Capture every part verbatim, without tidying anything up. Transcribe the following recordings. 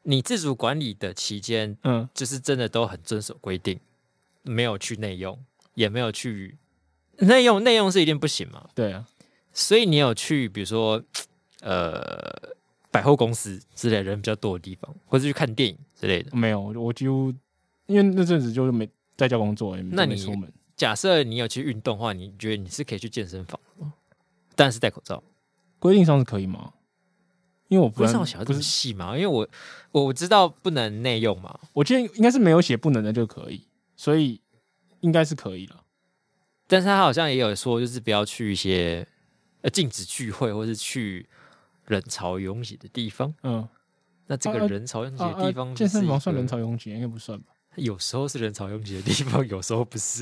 你自主管理的期间，嗯，就是真的都很遵守规定，没有去内用，也没有去内用，内用是一定不行嘛？ 对啊， 所以你有去，比如说呃百货公司之类的人比较多的地方，或者去看电影之类的？ 没有，我几乎因为那阵子就是没在家工作，也没出门。 假设你有去运动的话，你觉得你是可以去健身房吗？但是戴口罩， 规定上是可以吗？因为我不知道想要这么细嘛，因为我我知道不能内用嘛， 我记得应该是没有写不能的就可以，所以应该是可以了。 但是他好像也有说，就是不要去一些呃禁止聚会，或是去人潮拥挤的地方。嗯，那这个人潮拥挤的地方、 啊啊啊，健身房算人潮拥挤应该不算吧？ 有时候是人潮拥挤的地方，有时候不是。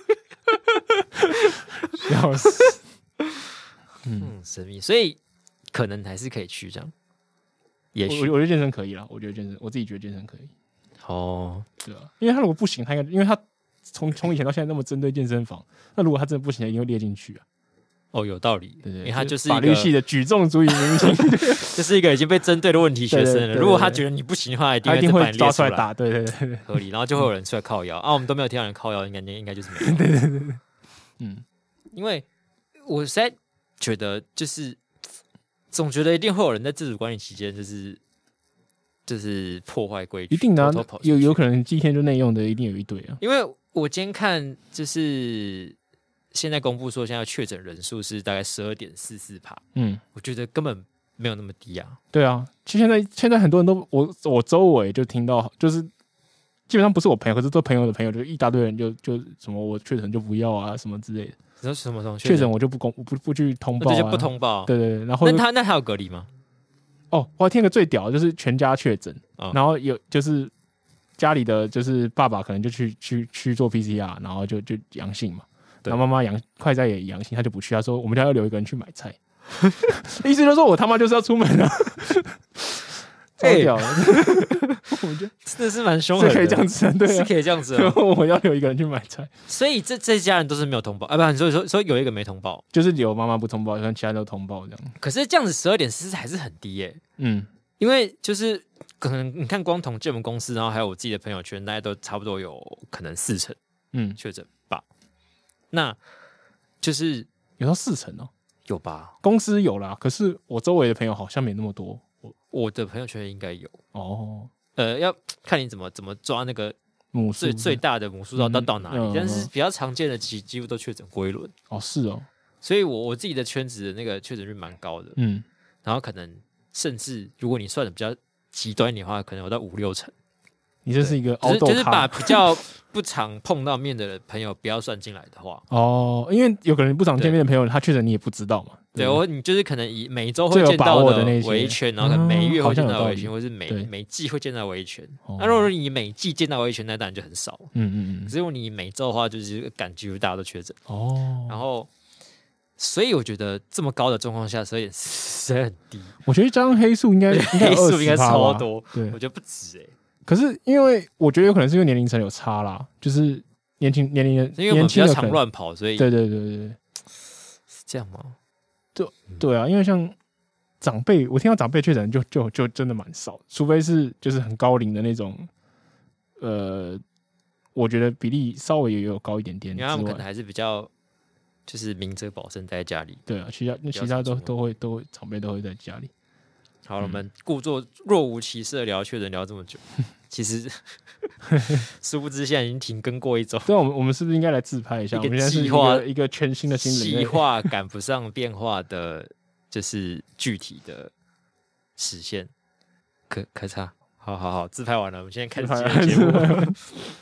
笑死。 嗯，神秘，所以可能还是可以去这样。也许我我觉得健身可以啦，我觉得健身，我自己觉得健身可以。 哦， 对啊，因为他如果不行，他应该，因为他从从以前到现在那么针对健身房，那如果他真的不行，一定会列进去啊。 哦，有道理， 对对， 因为他就是法律系的举重足以明星， 这是一个已经被针对的问题学生了。对对对对，如果他觉得你不行的话，一定会会抓出来打，对对对， 合理。然后就会有人出来靠腰、嗯、啊，我们都没有听到人靠腰，应该应该就是没有。 对对对对， 嗯，因为我实在觉得就是总觉得一定会有人在自主管理期间就是就是破坏规矩， 一定的、啊、 偷偷跑有有可能今天就内用的一定有一堆啊。 因为我今天看就是现在公布说现在确诊人数是大概十二点四四趴，嗯，我觉得根本没有那么低啊。 对啊，其实现在现在很多人都我我周围就听到，就是基本上不是我朋友，可是做朋友的朋友就一大堆人就就什么我确诊就不要啊什么之类的。 你说什么东西？ 确诊我就不公不不去通报、啊， 就不通报。 对对对，然后那他那还有隔离吗？ 哦，我还听个最屌的就是全家确诊、哦，然后有就是家里的就是爸爸可能就去去去做 P C R， 然后就就阳性嘛，然后妈妈阳快筛也阳性，他就不去，他说我们家要留一个人去买菜，意思就是说我他妈就是要出门了。超屌的、欸，我觉得真的是蛮凶狠的， 是可以这样子，对、啊， 是可以这样子、啊。 我要留一个人去买菜， 所以这这家人都是没有通报啊，不，所以说说有一个没通报， 就是有妈妈不通报，像其他都通报这样。 可是这样子十二点四还是很低耶、欸，嗯，因为就是可能你看光统计我们公司，然后还有我自己的朋友圈，大家都差不多有可能四成，嗯，确诊吧，那就是有到四成哦， 有吧？ 公司有啦，可是我周围的朋友好像没那么多。 我的朋友圈应该有哦，呃，要看你怎么怎么抓那个母最最大的母数到到到哪里、嗯嗯，但是比较常见的几几乎都确诊归轮哦，是哦， 所以我我自己的圈子的那个确诊率蛮高的，嗯，然后可能甚至如果你算的比较极端一点的话，可能有到五六成。 你这是一个凹豆咖，就是把比较不常碰到面的朋友不要算进来的话， 哦，因为有可能不常见面的朋友，他确诊你也不知道嘛。 对，我你就是可能以每周会见到的围圈，然后可能每月会见到围圈，或是每每季会见到围圈。那如果你每季见到围圈，那当然就很少。嗯嗯嗯。只有你每周的话，就是感觉大家都确诊。哦。然后，所以我觉得这么高的状况下，所以实在很低。 我觉得加上黑素应该黑素应该超多， 对， 我觉得不止哎。 可是因为我觉得有可能是因为年龄层有差啦，就是年轻年龄的， 因为我们比较常乱跑，所以对对对对对， 是这样吗？ 对对啊，因为像长辈，我听到长辈确诊就就就真的蛮少，除非是就是很高龄的那种，呃，我觉得比例稍微也有高一点点， 因为他们可能还是比较就是明哲保身在家里。 对啊，其他那其他都都会都会长辈都会在家里。 好了，我们故作若无其事的聊确诊聊这么久，其实殊不知现在已经停更过一周。 对，我们我们是不是应该来自拍一下？ 一个计划，一个全新的新人类， 计划赶不上变化的，就是具体的实现。可可差，好好好，自拍完了，我们现在开始今天的节目。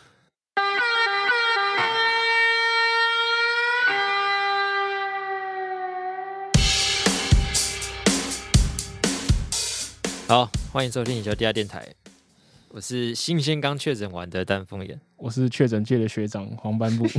好，欢迎收听《以球地下电台》，我是新鲜刚确诊完的丹凤眼， 我是确诊界的学长黄斑部，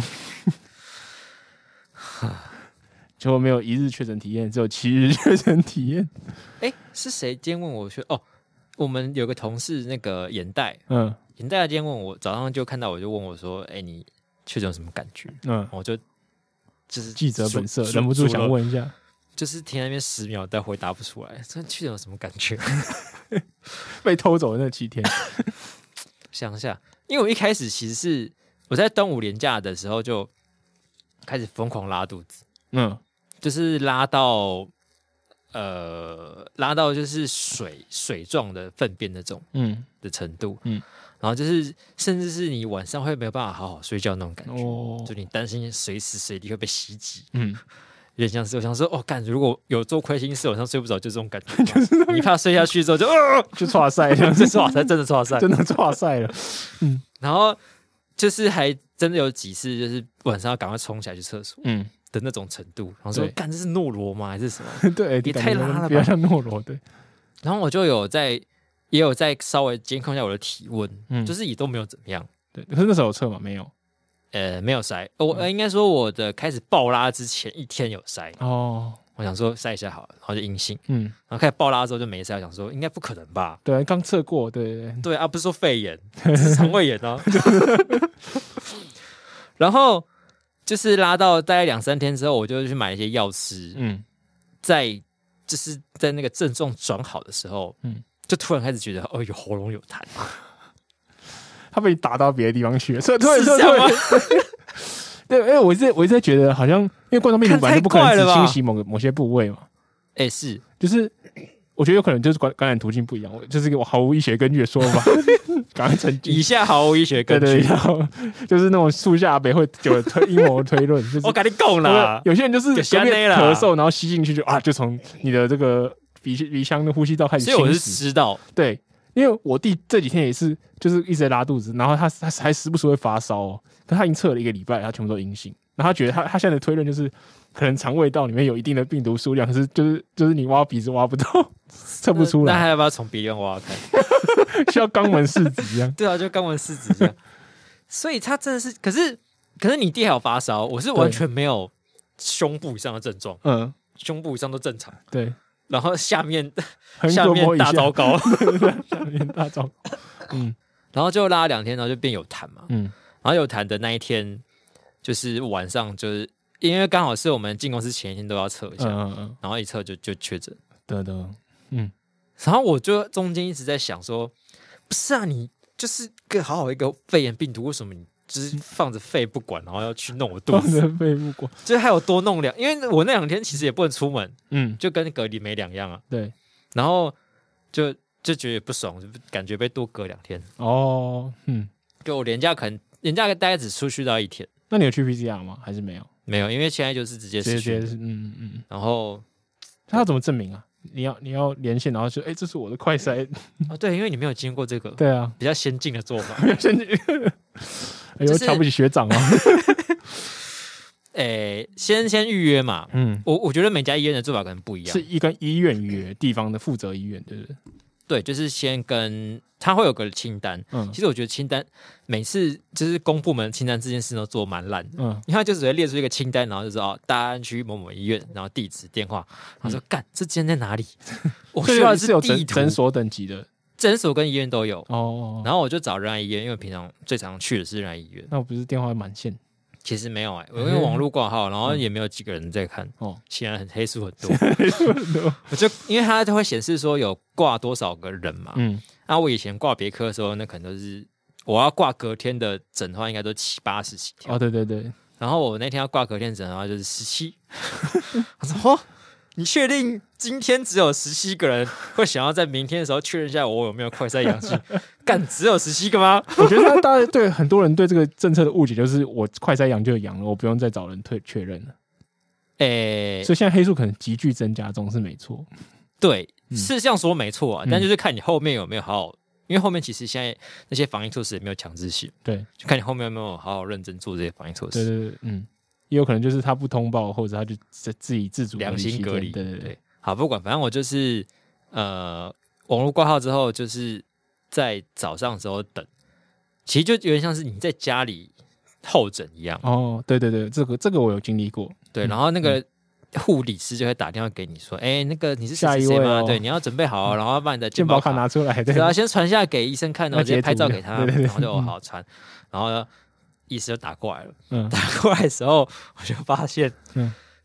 结果没有一日确诊体验，只有七日确诊体验。 哎、欸，是谁今天问我说？哦，我们有个同事那个眼袋，嗯，眼袋今天问我，早上就看到我就问我说：“哎、欸，你确诊有什么感觉？”嗯，我就就是记者本色，忍不住想问一下。 就是停在那边十秒，但回答不出来，这去年有什么感觉？ 被偷走的那七天， 想一下，因为我一开始其实是我在端午连假的时候就开始疯狂拉肚子，嗯，就是拉到呃拉到就是水水状的粪便那种，嗯的程度，嗯。然后就是，甚至是你晚上会没有办法好好睡觉那种感觉，哦、就你担心随时随地会被袭击，嗯，有点像是我想说，哦，干，如果有做亏心事，晚上睡不着，就这种感觉，就是你怕睡下去之后就，呃， 就剉赛， 这剉赛真的剉赛， 真的剉赛了，嗯， 然后就是还真的有几次，就是晚上要赶快冲起来去厕所，嗯的那种程度，然后说，干，这是诺罗吗？还是什么？ 对， 也太拉了吧， 比较像诺罗，对。 然后我就有在。也有在稍微监控一下我的体温，嗯，就是也都没有怎么样。 对，可是那时候有测吗？没有， 呃，没有筛。我、嗯、应该说我的开始爆拉之前一天有筛哦，我想说筛一下好了，然后就阴性，嗯，然后开始爆拉之后就没筛，我想说应该不可能吧？ 对，刚测过，对对对啊，不是说肺炎，是肠胃炎啊。然后就是拉到大概两三天之后，我就去买一些药吃，嗯，在就是在那个症状转好的时候，嗯。就突然开始觉得，哦，有喉咙有痰， 他被你打到别的地方去了，所以对对对，对，因为我一直我一直在觉得，好像因为冠状病毒本来就不可能只清洗某个某些部位嘛， 哎、欸，是， 就是我觉得有可能就是感感染途径不一样，就是一个毫无医学根据的说法，赶快澄清。 以下毫无医学根据， 对对，然后就是那种树下北会有推阴谋推论，就是我跟你讲啦， 有些人就是随便咳嗽，然后吸进去就啊，就从你的这个。鼻鼻腔的呼吸道开始侵蚀， 所以我是知道， 对，因为我弟这几天也是，就是一直在拉肚子，然后他他还时不时会发烧哦，可他已经测了一个礼拜，他全部都阴性，然后他觉得他他现在的推论就是，可能肠胃道里面有一定的病毒数量，可是就是就是你挖鼻子挖不到，测不出来， 那还要不要从鼻梁挖开？ 需要肛门试纸一样， 对啊，就肛门试纸这样，所以他真的是，可是可是你弟还有发烧，我是完全没有胸部以上的症状，嗯，胸部以上都正常， 对。 然后下面下面大糟糕， 下面大糟糕， 嗯，然后就拉了两天，然后就变有痰嘛，嗯，然后有痰的那一天，就是晚上，就是因为刚好是我们进公司前一天都要测一下，嗯嗯嗯，然后一测就就确诊， 对的，嗯， 然后我就中间一直在想说，不是啊，你就是个好好一个肺炎病毒，为什么你？就是放着肺不管，然后要去弄我肚子， 放着肺不管， 就是还有多弄两，因为我那两天其实也不能出门，嗯，就跟隔离没两样啊。 对， 然后就就觉得不爽，就感觉被多隔两天。 哦，嗯， 就我连假可能连假大概只出去到一天。 那你有去 P C R 吗？还是没有？ 没有，因为现在就是直接直接嗯嗯嗯。 然后他要怎么证明啊？你要你要连线，然后说，哎、欸，这是我的快筛。 哦，对，因为你没有经过这个， 对啊， 比较先进的做法， 比较先进。哎呦，瞧不起学长啊！ 哎、欸，先先预约嘛。嗯，我我觉得每家医院的做法可能不一样， 是一跟医院预约，地方的负责医院，对不对？ 对，就是先跟他会有个清单。嗯，其实我觉得清单每次就是公部门的清单这件事都做蛮烂的。嗯，因为他就只会列出一个清单，然后就说哦，大安区某某医院，然后地址、电话，然后说干、嗯、这间在哪里？我需要的是地图。 诊所等级的。 诊所跟医院都有哦，然后我就找仁爱医院，因为平常最常去的是仁爱医院。 那我不是电话满线？ 其实没有哎、欸，我因为网络挂号，然后也没有几个人在看哦，显然很黑数很多， 黑数很多。 我就因为它就会显示说有挂多少个人嘛，嗯，那我以前挂别科的时候，那可能都是我要挂隔天的诊的话，应该都七八十几条哦，对对对。 然后我那天要挂隔天诊的话，就是十七。我说哦。你确定今天只有十七个人会想要在明天的时候确认一下我有没有快筛阳性？干，只有十七个吗？ 我觉得大家对很多人对这个政策的误解就是我快筛阳就阳了，我不用再找人退确认了。诶、欸，所以现在黑数可能急剧增加中是没错。 对，是这样说没错啊、嗯，但就是看你后面有没有好好，因为后面其实现在那些防疫措施也没有强制性， 对， 就看你后面有没有好好认真做这些防疫措施。 对对对，嗯。也有可能就是他不通报，或者他就自己自主良心隔离。 对对 对, 对，好，不管，反正我就是呃，网络挂号之后，就是在早上的时候等，其实就有点像是你在家里候诊一样。 哦，对对对，这个这个我有经历过。 对，然后那个护理师就会打电话给你说，哎、欸，那个你是谁谁吗、哦？对，你要准备好，然后把你的健保卡拿出来， 对，然后先传下给医生看，然后直接拍照给他，对对对，然后就好传，然后呢。医师就打过来了、嗯，打过来的时候，我就发现，嗯，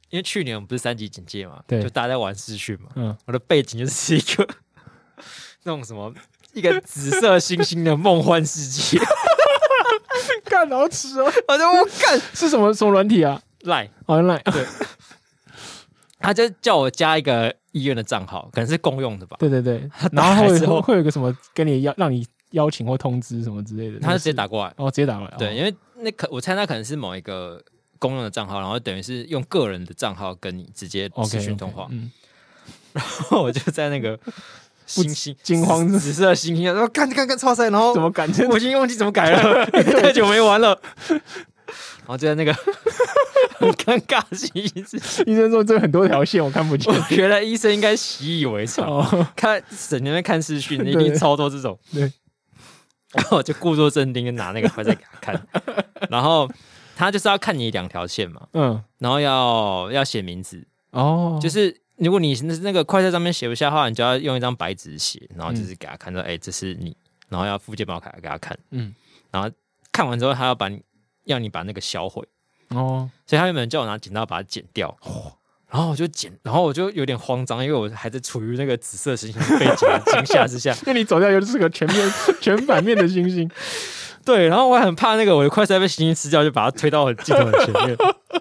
因为去年我们不是三级警戒嘛，就大家在玩视讯嘛，嗯，我的背景就是一个那种什么一个紫色星星的梦幻世界， 干好吃哦！ 我就我干是什么什么软体啊？ 赖， 好像赖， 对，他就叫我加一个医院的账号，可能是公用的吧？ 对对对，然后会会会有一个什么跟你邀让你邀请或通知什么之类的， 他就直接打过来， 哦，直接打过来， 对，因为那可我猜他可能是某一个公用的账号，然后等于是用个人的账号跟你直接视讯通话， okay, okay, 嗯，然后我就在那个。星星惊慌紫色星星，然后看看看超赛，然后怎么改？ 我已经忘记怎么改了，太久没玩了。然后就在那个很尴尬的星星， 医生说这很多条线我看不见。 我觉得医生应该习以为常，哦、看整天在看视讯，一定超多这种。对，然后我就故作镇定，就拿那个快赛给他看，然后他就是要看你两条线嘛，嗯，然后要要写名字哦，就是。如果你那个快赛上面写不下的话，你就要用一张白纸写，然后就是给他看到，哎、嗯欸，这是你，然后要附健保卡给他看，嗯，然后看完之后，他要把你要你把那个销毁，哦，所以他原本叫我拿剪刀把它剪掉，哦、然后我就剪，然后我就有点慌张，因为我还在处于那个紫色星星背景的惊吓之下， 因为你走掉又是个全面全版面的星星， 对，然后我还很怕那个我的快赛被星星吃掉，就把它推到我镜头的前面。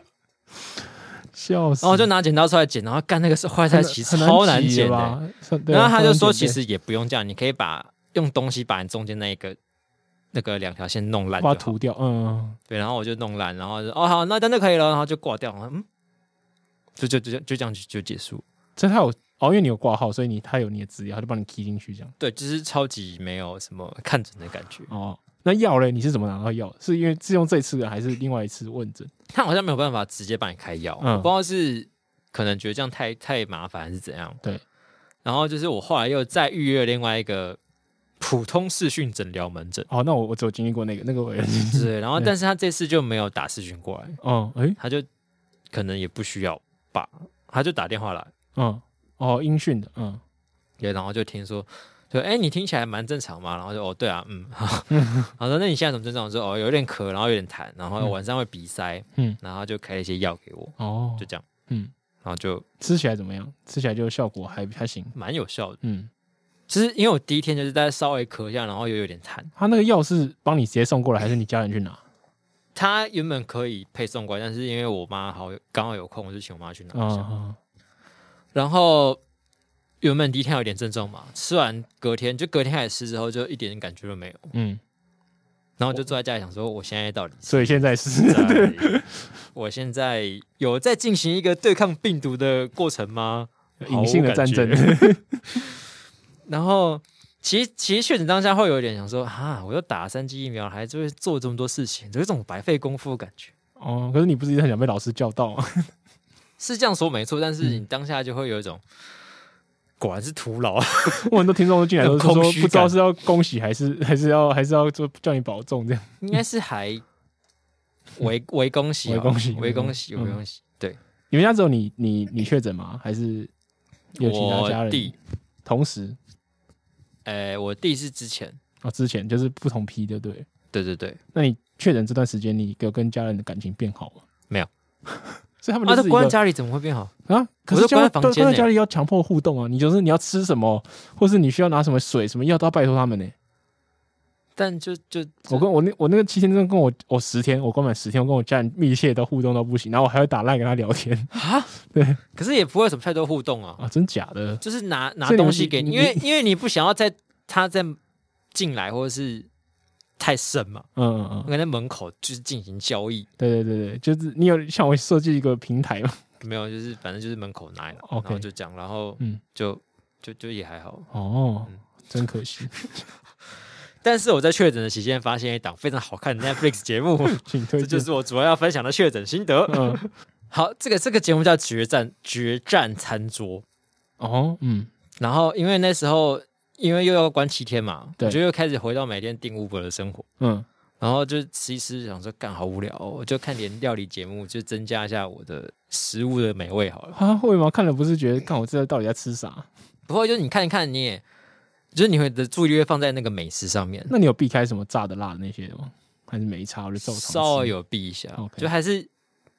笑死！ 然后我就拿剪刀出来剪，然后干那个是坏菜，其实超难剪的、欸。然后他就说，其实也不用这样，你可以把用东西把你中间那一个那个两条线弄烂， 把它涂掉。嗯， 对。然后我就弄烂，然后就哦好，那真的可以了，然后就挂掉。嗯，就就就就这样就就结束。 这他有哦，因为你有挂号，所以你他有你的资料，他就帮你 key 进去这样。 对，就是超级没有什么看诊的感觉哦。那药嘞？你是怎么拿到药？是因为是用这次的，还是另外一次问诊？ 他好像没有办法直接帮你开药，嗯、我不知道是可能觉得这样太太麻烦还是怎样。 对。 然后就是我后来又再预约另外一个普通视讯诊疗门诊。 哦，那我我只有经历过那个那个我也对，然后但是他这次就没有打视讯过来。哦，哎、欸，他就可能也不需要吧，他就打电话来。 嗯，哦，音讯的，嗯， 对，然后就听说。对，哎，你听起来蛮正常嘛，然后就哦，对啊，嗯，好的，那你现在什么症状？我说哦，有点咳，然后有点痰，然后晚上会鼻塞，嗯，然后就开了一些药给我，哦，就这样，嗯，然后就吃起来怎么样？吃起来就效果还还行， 蛮有效的，嗯，其实因为我第一天就是在稍微咳一下，然后又有点痰。 他那个药是帮你直接送过来，还是你家人去拿？ 他原本可以配送过来，但是因为我妈好刚好有空，我就请我妈去拿一下，哦、然后。原本第一天有点症状嘛，吃完隔天就隔天开始吃之后，就一点感觉都没有。嗯，然后就坐在家里想说，我现在到底是…… 所以现在是， 我现在有在进行一个对抗病毒的过程吗？ 隐性的战争。 然后其实其实确诊当下会有点想说，哈，我又打了三剂疫苗，还就会做这么多事情，有一种白费功夫的感觉。 哦，可是你不是一直很想被老师叫到吗？ 是这样说没错，但是你当下就会有一种。果然是徒劳啊！ 我很多听众都进来都说，不知道是要恭喜还是还是要还是要做叫你保重这样。 应该是还为为恭喜、 为恭喜、 为恭喜、为恭喜。对， 你们家只有你你你确诊吗？还是有其他家人？ 我弟同时， 呃，我弟是之前哦，之前就是不同批，对不对？ 对对对。 那你确诊这段时间，你有跟家人的感情变好吗？ 没有。 所以他们就是、 啊、关在家里怎么会变好啊？可是关在房间、欸，关在家里要强迫互动啊！你就是你要吃什么，或是你需要拿什么水、什么药，都要拜托他们呢、欸。 但就就我跟我那我那个七天真的跟我我十天，我关满十天，我跟我家人密切的互动到不行，然后我还会打赖跟他聊天啊。 对， 可是也不会有什么太多互动啊。 啊，真假的？ 就是拿拿东西给你，因为因为你不想要在他再进来或者是。太深嘛，嗯嗯嗯，我在门口就是进行交易。 对对对对，就是你有向我设计一个平台吗？ 没有，就是反正就是门口拿来， okay, 然后就讲，然后嗯，就就就也还好。 哦，嗯、真可惜。 但是我在确诊的期间发现一档非常好看的 Netflix 节目，这就是我主要要分享的确诊心得。嗯，好，这个这个节目叫《决战决战餐桌》。哦，嗯，然后因为那时候。因为又要关七天嘛，我就又开始回到每天订 Uber 的生活。嗯，然后就吃一吃，想说干好无聊、哦，我就看点料理节目，就增加一下我的食物的美味好了。 啊，会吗？看了不是觉得，看我这到底在吃啥？ 不会，就是你看一看，你也就是你会的注意力会放在那个美食上面。 那你有避开什么炸的、辣的那些吗？还是没差？我就照常吃。 稍微有避一下， okay. 就还是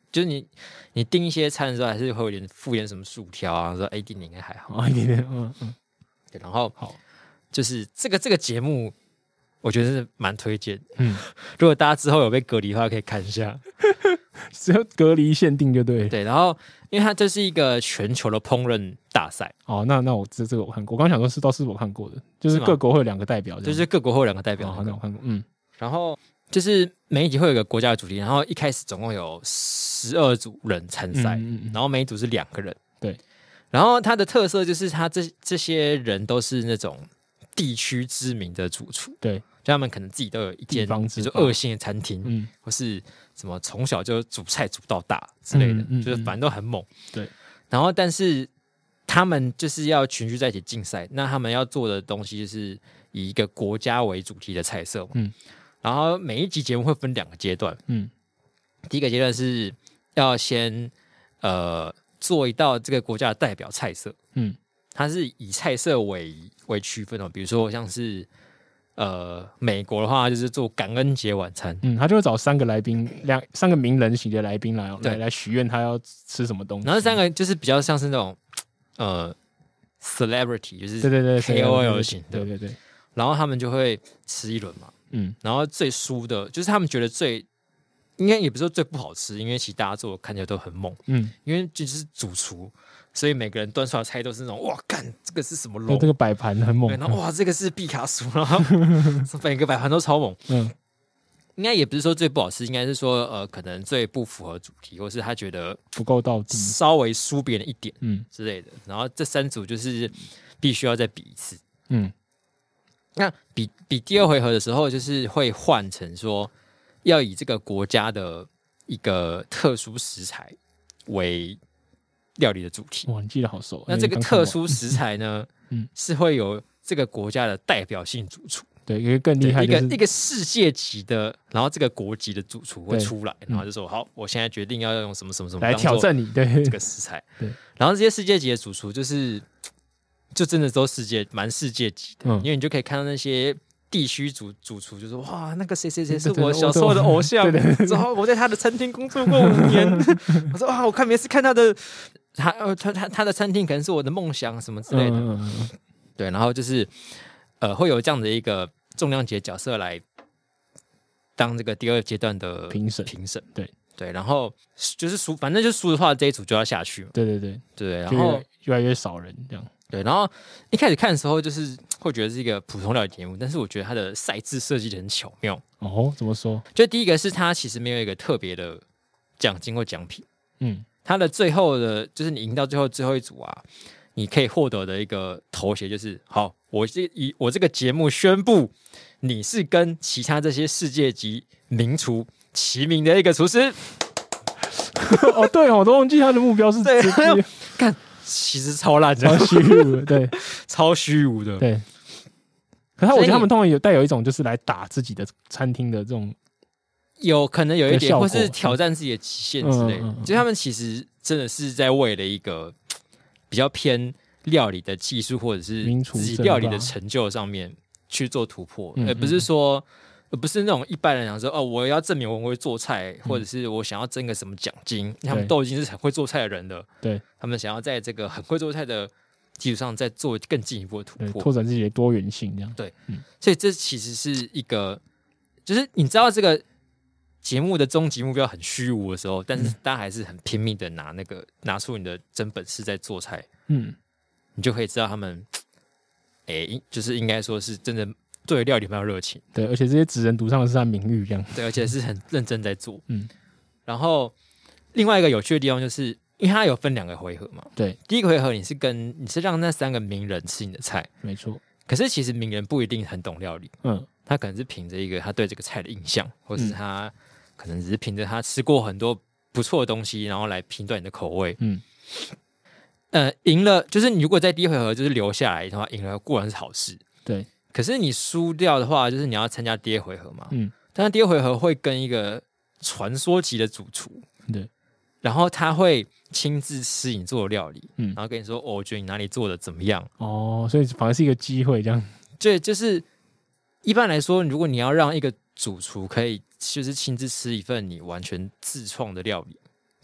就是你你订一些餐的时候，还是会有点附点什么薯条啊，说哎一点点应该还好， 哦一点点，嗯嗯， 对，然后好， 就是这个这个节目。我觉得是蛮推荐，嗯，如果大家之后有被隔离的话，可以看一下， 只有隔离限定就对， 对。然后，因为它这是一个全球的烹饪大赛， 哦，那那我这这个我看过，我刚想说是倒是我看过的，就是各国会有两个代表， 就是各国会有两个代表， 好，那我看过，嗯。 然后就是每一集会有一个国家的主题，然后一开始总共有十二组人参赛，嗯嗯嗯然后每一组是两个人， 对。 然后它的特色就是它这这些人都是那种地区知名的主厨， 对。 就他们可能自己都有一间，比如说二线的餐厅，嗯，或是什么从小就煮菜煮到大之类的，嗯嗯嗯就是反正都很猛。 对， 然后但是他们就是要群聚在一起竞赛，那他们要做的东西就是以一个国家为主题的菜色嘛。嗯，然后每一集节目会分两个阶段，嗯，第一个阶段是要先呃做一道这个国家的代表菜色，嗯，它是以菜色为为区分的，比如说像是。呃，美国的话就是做感恩节晚餐， 嗯，他就会找三个来宾，两三个名人型的来宾来来来许愿，他要吃什么东西。 然后三个就是比较像是那种呃 celebrity， 就是对对对 K O L 型的， 对对对。 然后他们就会吃一轮嘛，嗯，然后最输的，就是他们觉得最应该也不是说最不好吃，因为其实大家做的看起来都很猛，嗯，因为就是主厨。所以每个人端出来的菜都是那种哇，干这个是什么肉？ 这个摆盘很猛。 然后哇，这个是毕卡索，然后每个摆盘都超猛。嗯，应该也不是说最不好吃，应该是说呃，可能最不符合主题，或是他觉得不够到底， 稍微输别人一点，嗯之类的。然后这三组就是必须要再比一次。嗯，那比比第二回合的时候，就是会换成说要以这个国家的一个特殊食材为。料理的主题哇，你记得好熟。 那这个特殊食材呢，嗯，是会有这个国家的代表性主厨， 对，一个更厉害、 就是，一个一个世界级的，然后这个国籍的主厨会出来，然后就说、嗯、好，我现在决定要用什么什么什么来挑战你，对这个食材，对。然后这些世界级的主厨就是，就真的都世界蛮世界级的、嗯，因为你就可以看到那些。地区主主厨就说：“哇，那个谁谁谁是我小时候的偶像，然后我在他的餐厅工作过五年。我说哇，我看每次看他的，他他他他的餐厅可能是我的梦想什么之类的。嗯嗯嗯对，然后就是呃，会有这样的一个重量级的角色来当这个第二阶段的评审评审。 对对，然后就是输，反正就输的话，这一组就要下去嘛。 对对对对，然后越来越少人这样。” 对，然后一开始看的时候，就是会觉得是一个普通料理节目，但是我觉得它的赛制设计的很巧妙。 哦，怎么说？ 就第一个是它其实没有一个特别的奖金或奖品，嗯，它的最后的，就是你赢到最后最后一组啊，你可以获得的一个头衔就是好，我这以我这个节目宣布，你是跟其他这些世界级名厨齐名的一个厨师。 哦，对哦，我都忘记他的目标是对，看。其实超烂的， 超虚无的，对， 超虚无的， 对。可是我觉得他们通常有带有一种就是来打自己的餐厅的这种， 有可能有一点，或是挑战自己的极限之类的。嗯嗯嗯、就他们其实真的是在为了一个比较偏料理的技术，或者是自己料理的成就上面去做突破，而不是说。而不是那种一般人想说哦，我要证明我会做菜，嗯、或者是我想要争个什么奖金，他们都已经是很会做菜的人了。 对， 他们想要在这个很会做菜的基础上，再做更进一步的突破， 拓展自己的多元性，这样。 对，嗯，所以这其实是一个，就是你知道这个节目的终极目标很虚无的时候，但是大家还是很拼命的拿那个拿出你的真本事在做菜，嗯，你就可以知道他们，哎、欸，就是应该说是真的。对料理蛮有热情， 对，而且这些职人赌上的是他名誉，这样对，而且是很认真在做，嗯。然后另外一个有趣的地方就是，因为它有分两个回合嘛， 对， 第一个回合你是跟你是让那三个名人吃你的菜， 没错。 可是其实名人不一定很懂料理，嗯，他可能是凭着一个他对这个菜的印象，或是他、嗯、可能只是凭着他吃过很多不错的东西，然后来评断你的口味，嗯。呃，赢了就是你如果在第一回合就是留下来的话，赢了固然是好事， 对。 可是你输掉的话，就是你要参加第二回合嘛。嗯，但是第二回合会跟一个传说级的主厨， 对， 然后他会亲自吃你做的料理，嗯，然后跟你说，哦，我觉得你哪里做的怎么样？ 哦，所以反而是一个机会，这样。 对，就是一般来说，如果你要让一个主厨可以就是亲自吃一份你完全自创的料理，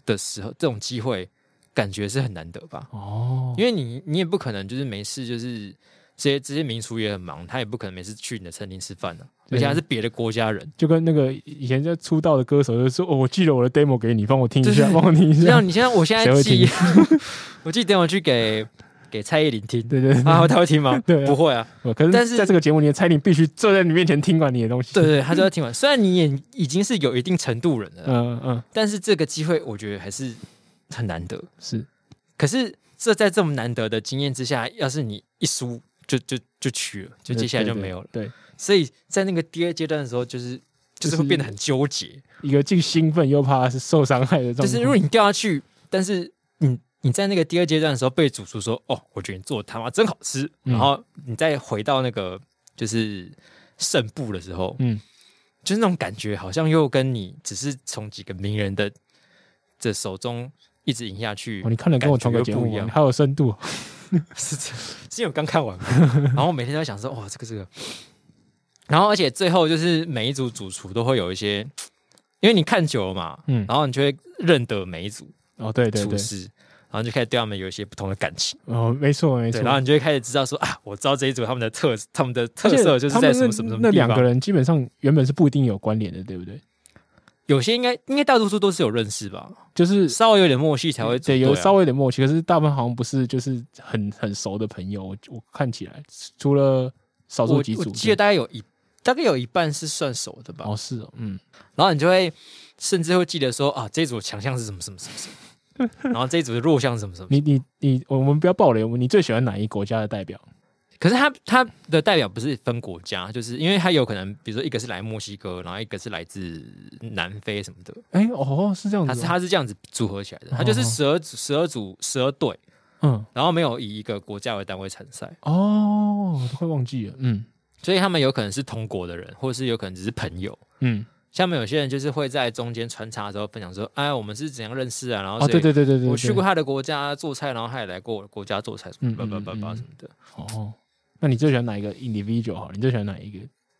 的时候，这种机会感觉是很难得吧？哦，因为你你也不可能就是没事，就是这些这些民厨也很忙，他也不可能每次去你的餐厅吃饭的、啊，而且还是别的国家人， 就跟那个以前在出道的歌手就说：“哦，我寄了我的 demo 给你，帮我听一下，帮我听一下。” 像你现在，我现在寄，我寄 demo 去给。给蔡依林听， 对对对啊，他会听吗？ 对、啊， 不会啊。 可是，但是在这个节目里，蔡依林必须坐在你面前听完你的东西。 对对，他就要听完。虽然你也已经是有一定程度人了，嗯嗯，但是这个机会我觉得还是很难得。 是， 可是这在这么难得的经验之下，要是你一输就就就去了，就接下来就没有了。 对，对对所以在那个第二阶段的时候，就是就是会变得很纠结， 一个既兴奋又怕是受伤害的状态。 就是如果你掉下去，但是你。你在那个第二阶段的时候被主厨说：“哦，我觉得你做的他妈真好吃。嗯”然后你再回到那个就是胜部的时候，嗯，就是那种感觉，好像又跟你只是从几个名人的的手中一直赢下去。 哦，你看了跟我同个节目一样，还有深度。 是这，是因为我刚看完嘛，然后我每天都在想说：“哦，这个这个。”然后而且最后就是每一组主厨都会有一些，因为你看久了嘛，嗯，然后你就会认得每一组哦，对对对， 厨师。然后就开始对他们有一些不同的感情哦，没错没错。 然后你就会开始知道说啊，我知道这一组他们的特他们的特色就是在什么什么什么地方。 那两个人基本上原本是不一定有关联的，对不对？ 有些应该应该大多数都是有认识吧， 就是稍微有点默契才会对，有稍微有点默契。可是大部分好像不是就是很很熟的朋友。我, 我看起来除了少数几组， 我记得大概有一大概有一半是算熟的吧。 哦，是哦，嗯。 然后你就会甚至会记得说啊，这一组强项是什么什么什么什么。然后这一组的弱项是什么什么？ 你你你，我们不要爆雷。你最喜欢哪一国家的代表？ 可是他他的代表不是分国家，就是因为他有可能，比如说一个是来墨西哥，然后一个是来自南非什么的。 哎、欸、哦，是这样子、哦， 他是他是这样子组合起来的。他就是十二十二组十二队，嗯，然后没有以一个国家为单位参赛。 哦，我都快忘记了，嗯， 所以他们有可能是同国的人，或者是有可能只是朋友，嗯。像有些人就是会在中间穿插的时候分享说：“哎，我们是怎样认识啊？”然后所以， 对对对对对， 我去过他的国家做菜，然后他也来过我的国家做菜，什么叭叭叭叭什么的。 哦，那你最喜欢哪一个 individual 好？你最喜欢哪一个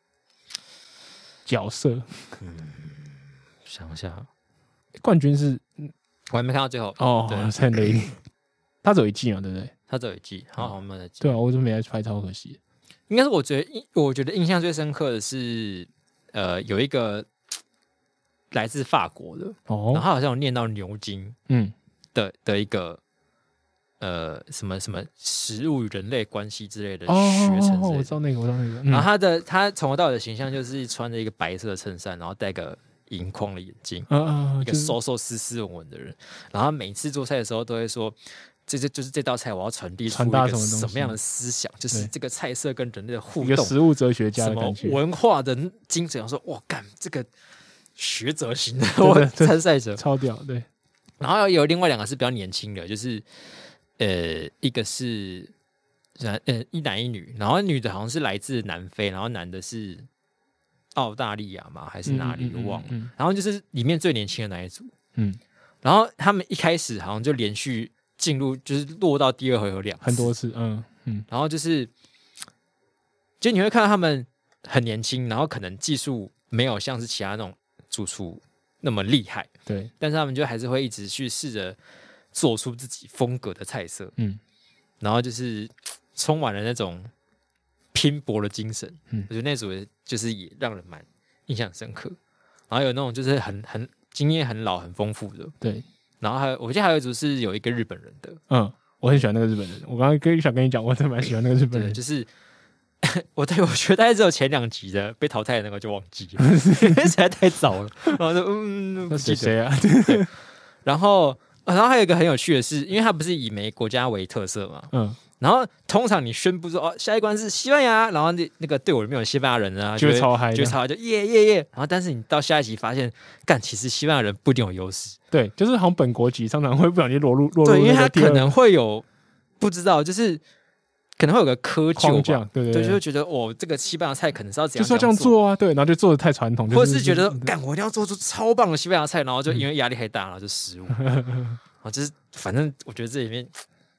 角色？ 嗯，想一下， 冠军是我还没看到最后哦，很雷。他只有一季嘛，对不对？ 他只有一季，好好慢的季。 对啊，我就没来拍，超可惜。 应该是我觉得，我觉得印象最深刻的是，呃，有一个。来自法国的，哦、然后他好像有念到牛津，嗯的的一个呃什么什么食物与人类关系之类的学程、 哦，我知道那个，我知道那个。 嗯、然后他的他从头到尾的形象就是穿着一个白色的衬衫，然后戴个银框的眼镜，嗯嗯，一个瘦瘦斯斯文文的人。然后每次做菜的时候都会说，这这就是这道菜我要传递出一个什么样的思想，就是这个菜色跟人类的互动， 一个食物哲学家的感觉， 什么文化的精神。我说哇，干这个。学者型的参赛者超屌，对。 然后有另外两个是比较年轻的，就是呃，一个是呃一男一女，然后女的好像是来自南非，然后男的是澳大利亚嘛，还是哪里、嗯嗯嗯、我忘了、嗯。然后就是里面最年轻的那一组，嗯。然后他们一开始好像就连续进入，就是落到第二回合两次， 很多次，嗯嗯。 然后就是，就你会看到他们很年轻，然后可能技术没有像是其他那种。主厨那么厉害， 对， 但是他们就还是会一直去试着做出自己风格的菜色，嗯，然后就是充满了那种拼搏的精神，嗯，我觉得那组就是也让人蛮印象深刻。然后有那种就是很很经验很老很丰富的， 对， 然后还有我记得还有一组是有一个日本人的， 嗯，我很喜欢那个日本人，我刚刚跟想跟你讲，我真的蛮喜欢那个日本人， 就是。我对我觉得大概只有前两集的被淘汰的那个就忘记了，因为实在太早了。然后就嗯， 不记得谁啊？ 然后，然后还有一个很有趣的是，因为它不是以每个国家为特色嘛，嗯。然后通常你宣布说哦，下一关是西班牙，然后那那个队伍里面有西班牙人啊， 就会超嗨， 就超嗨，就耶耶耶。然后但是你到下一集发现，干其实西班牙人不一定有优势。 对，就是好像本国籍常常会不小心落入落入， 对，因为他可能会有不知道，就是。可能会有个窠臼吧， 对对对， 就会觉得哦，这个西班牙菜可能是要怎样， 就是要这样做啊，对，然后就做的太传统， 或者是觉得干我一定要做出超棒的西班牙菜，然后就因为压力太大，然后就失误，啊，就是反正我觉得这里面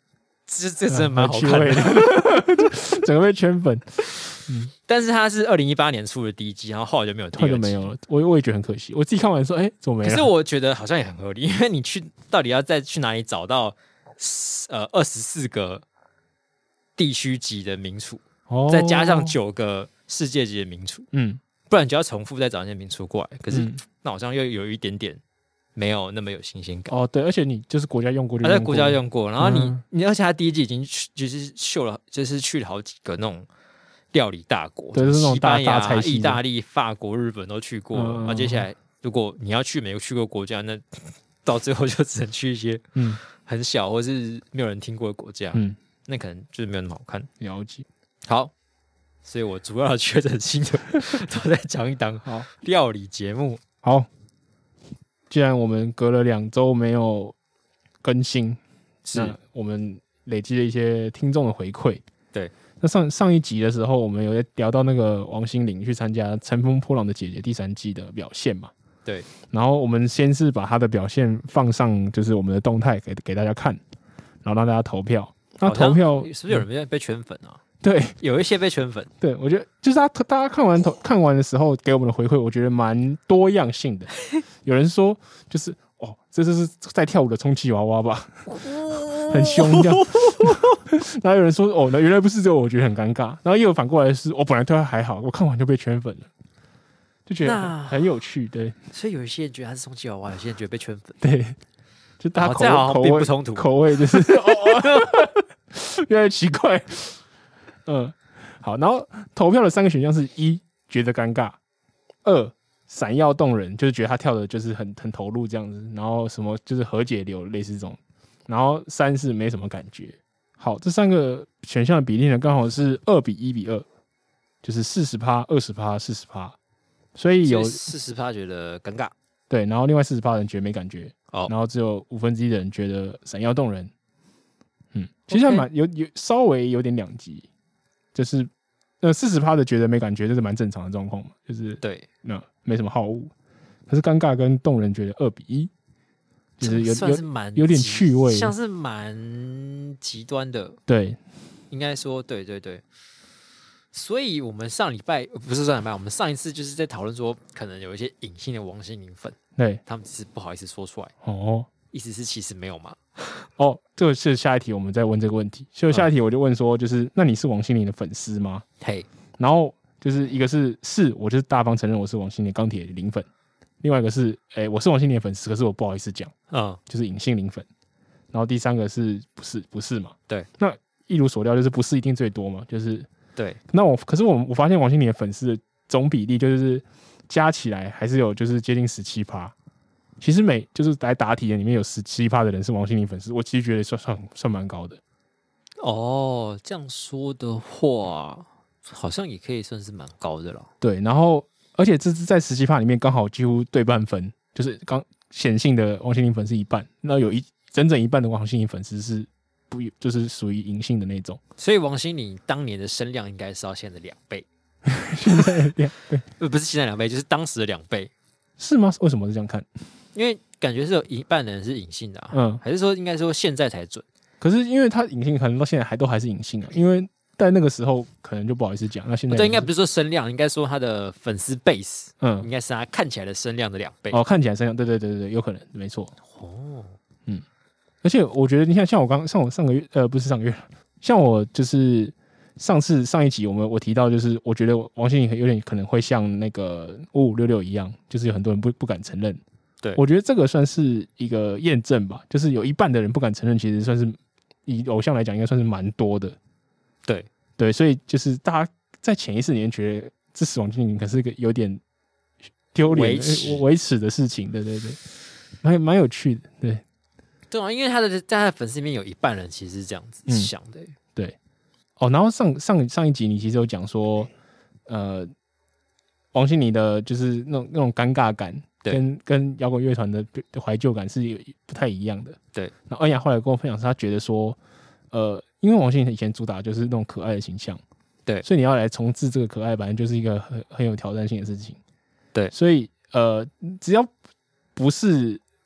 这这真的蛮好看的， 整个被圈粉。 嗯，但是他是二零一八年出的第一季，然后后来就没有第二季， 后来就没有了。我我也觉得很可惜。我自己看完说，哎、欸，怎么没了？ 可是我觉得好像也很合理，因为你去到底要再去哪里找到呃二十四个地区级的名厨，哦、再加上九个世界级的名厨，嗯，不然你就要重复再找那些名厨过来。可是、嗯、那好像又有一点点没有那么有新鲜感。 哦，对，而且你就是国家用过就用过，在国家用过，然后你、嗯、你而且他第一季已经就是秀了，就是去了好几个那种。料理大国， 对，就是那种大西班牙、 大菜系意大利、法国、日本都去过了。然后、嗯、接下来，如果你要去没有去过国家，那到最后就只能去一些嗯很小或是没有人听过的国家，嗯，那可能就是没有那么好看。 了解。 好，所以我主要的确诊性的都在讲一档好料理节目。 好，既然我们隔了两周没有更新，那我们累积了一些听众的回馈， 对。 那上上一集的时候，我们有聊到那个王心凌去参加《乘风破浪的姐姐》第三季的表现嘛？ 对。 然后我们先是把她的表现放上，就是我们的动态给给大家看，然后让大家投票。那投票是不是有人被圈粉啊？ 对， 有一些被圈粉。 对，我觉得就是他大家看完投看完的时候给我们的回馈，我觉得蛮多样性的。有人说就是哦，这就是在跳舞的充气娃娃吧。很凶这样，然后有人说哦，原来不是这个，我觉得很尴尬。然后也有反过来是，我本来对他还好，我看完就被圈粉了，就觉得 很, 很有趣。对， 所以有一些人觉得他是充气娃娃，有些人觉得被圈粉。 对，就大家口、 哦、 口味并不冲突， 口味就是哦，越来越奇怪。嗯，好，然后投票的三个选项是：一觉得尴尬，二闪耀动人，就是觉得他跳的就是很很投入这样子，然后什么就是和解流类似这种。然后三是没什么感觉。好，这三个选项的比例呢，刚好是二比一比二，就是四十趴、二十趴、四十趴，所以有四十趴觉得尴尬， 对，然后另外四十趴的人觉得没感觉，哦，然后只有五分之一的人觉得闪耀动人。嗯，其实还蛮有有稍微有点两极，就是呃四十趴的觉得没感觉，这是蛮正常的状况嘛，就是对， 那没什么好恶。可是尴尬跟动人觉得二比一。就是有算是蛮有点趣味， 像是蛮极端的。 对， 应该说对对对。所以我们上礼拜不是上礼拜，我们上一次就是在讨论说，可能有一些隐性的王心凌粉， 对他们只是不好意思说出来。 哦， 意思是其实没有嘛？ 哦，这个是下一题，我们再问这个问题。所以下一题我就问说，就是、嗯、那你是王心凌的粉丝吗？ 嘿， 然后就是一个是是，我就是大方承认我是王心凌钢铁零粉。另外一个是，哎、欸，我是王心凌的粉丝，可是我不好意思讲，嗯，就是隐性零粉。然后第三个是不是不是嘛？ 对， 那一如所料，就是不是一定最多嘛，就是对。 那我可是我我发现王心凌的粉丝的总比例就是加起来还是有就是接近十七趴。其实每就是来答题的里面有十七趴的人是王心凌粉丝，我其实觉得算算算蛮高的。 哦，这样说的话，好像也可以算是蛮高的了。 对，然后。而且这是在十七趴里面刚好几乎对半分，就是刚显性的王心凌粉丝一半，那有一整整一半的王心凌粉丝是不就是属于隐性的那种。 所以王心凌当年的声量应该是要现在的两倍， 现在的两倍， 呃，不是现在两倍，就是当时的两倍， 是吗？为什么是这样看？ 因为感觉是有一半的人是隐性的啊，嗯，还是说应该说现在才准？ 可是因为他隐性，可能到现在还都还是隐性啊，因为。在那个时候可能就不好意思讲，那现在、就是、 对，应该不是说声量，应该说他的粉丝 base， 嗯，应该是他看起来的声量的两倍。 哦，看起来声量，对对对对，有可能，没错。哦，嗯，而且我觉得，你看，像我刚像我上个月，呃，不是上个月，像我就是上次上一集我们我提到，就是我觉得王心凌有点可能会像那个五五六六一样，就是有很多人不不敢承认。 对， 我觉得这个算是一个验证吧，就是有一半的人不敢承认，其实算是以偶像来讲，应该算是蛮多的。 对对，所以就是大家在潜意识里面觉得支持王心凌可是一个有点丢脸、维持的事情，对对对，蛮蛮有趣的，对对啊，因为他的在他的粉丝里面有一半人其实是这样子想的、欸嗯， 对哦。然后上上上一集你其实有讲说，呃，王心凌的就是那种那种尴尬感，跟跟摇滚乐团的怀旧感是有不太一样的， 对。 那恩雅后来跟我分享，他觉得说，呃。因为王心凌以前主打就是那种可爱的形象， 对， 所以你要来重置这个可爱版，就是一个很很有挑战性的事情， 对， 所以呃，只要不是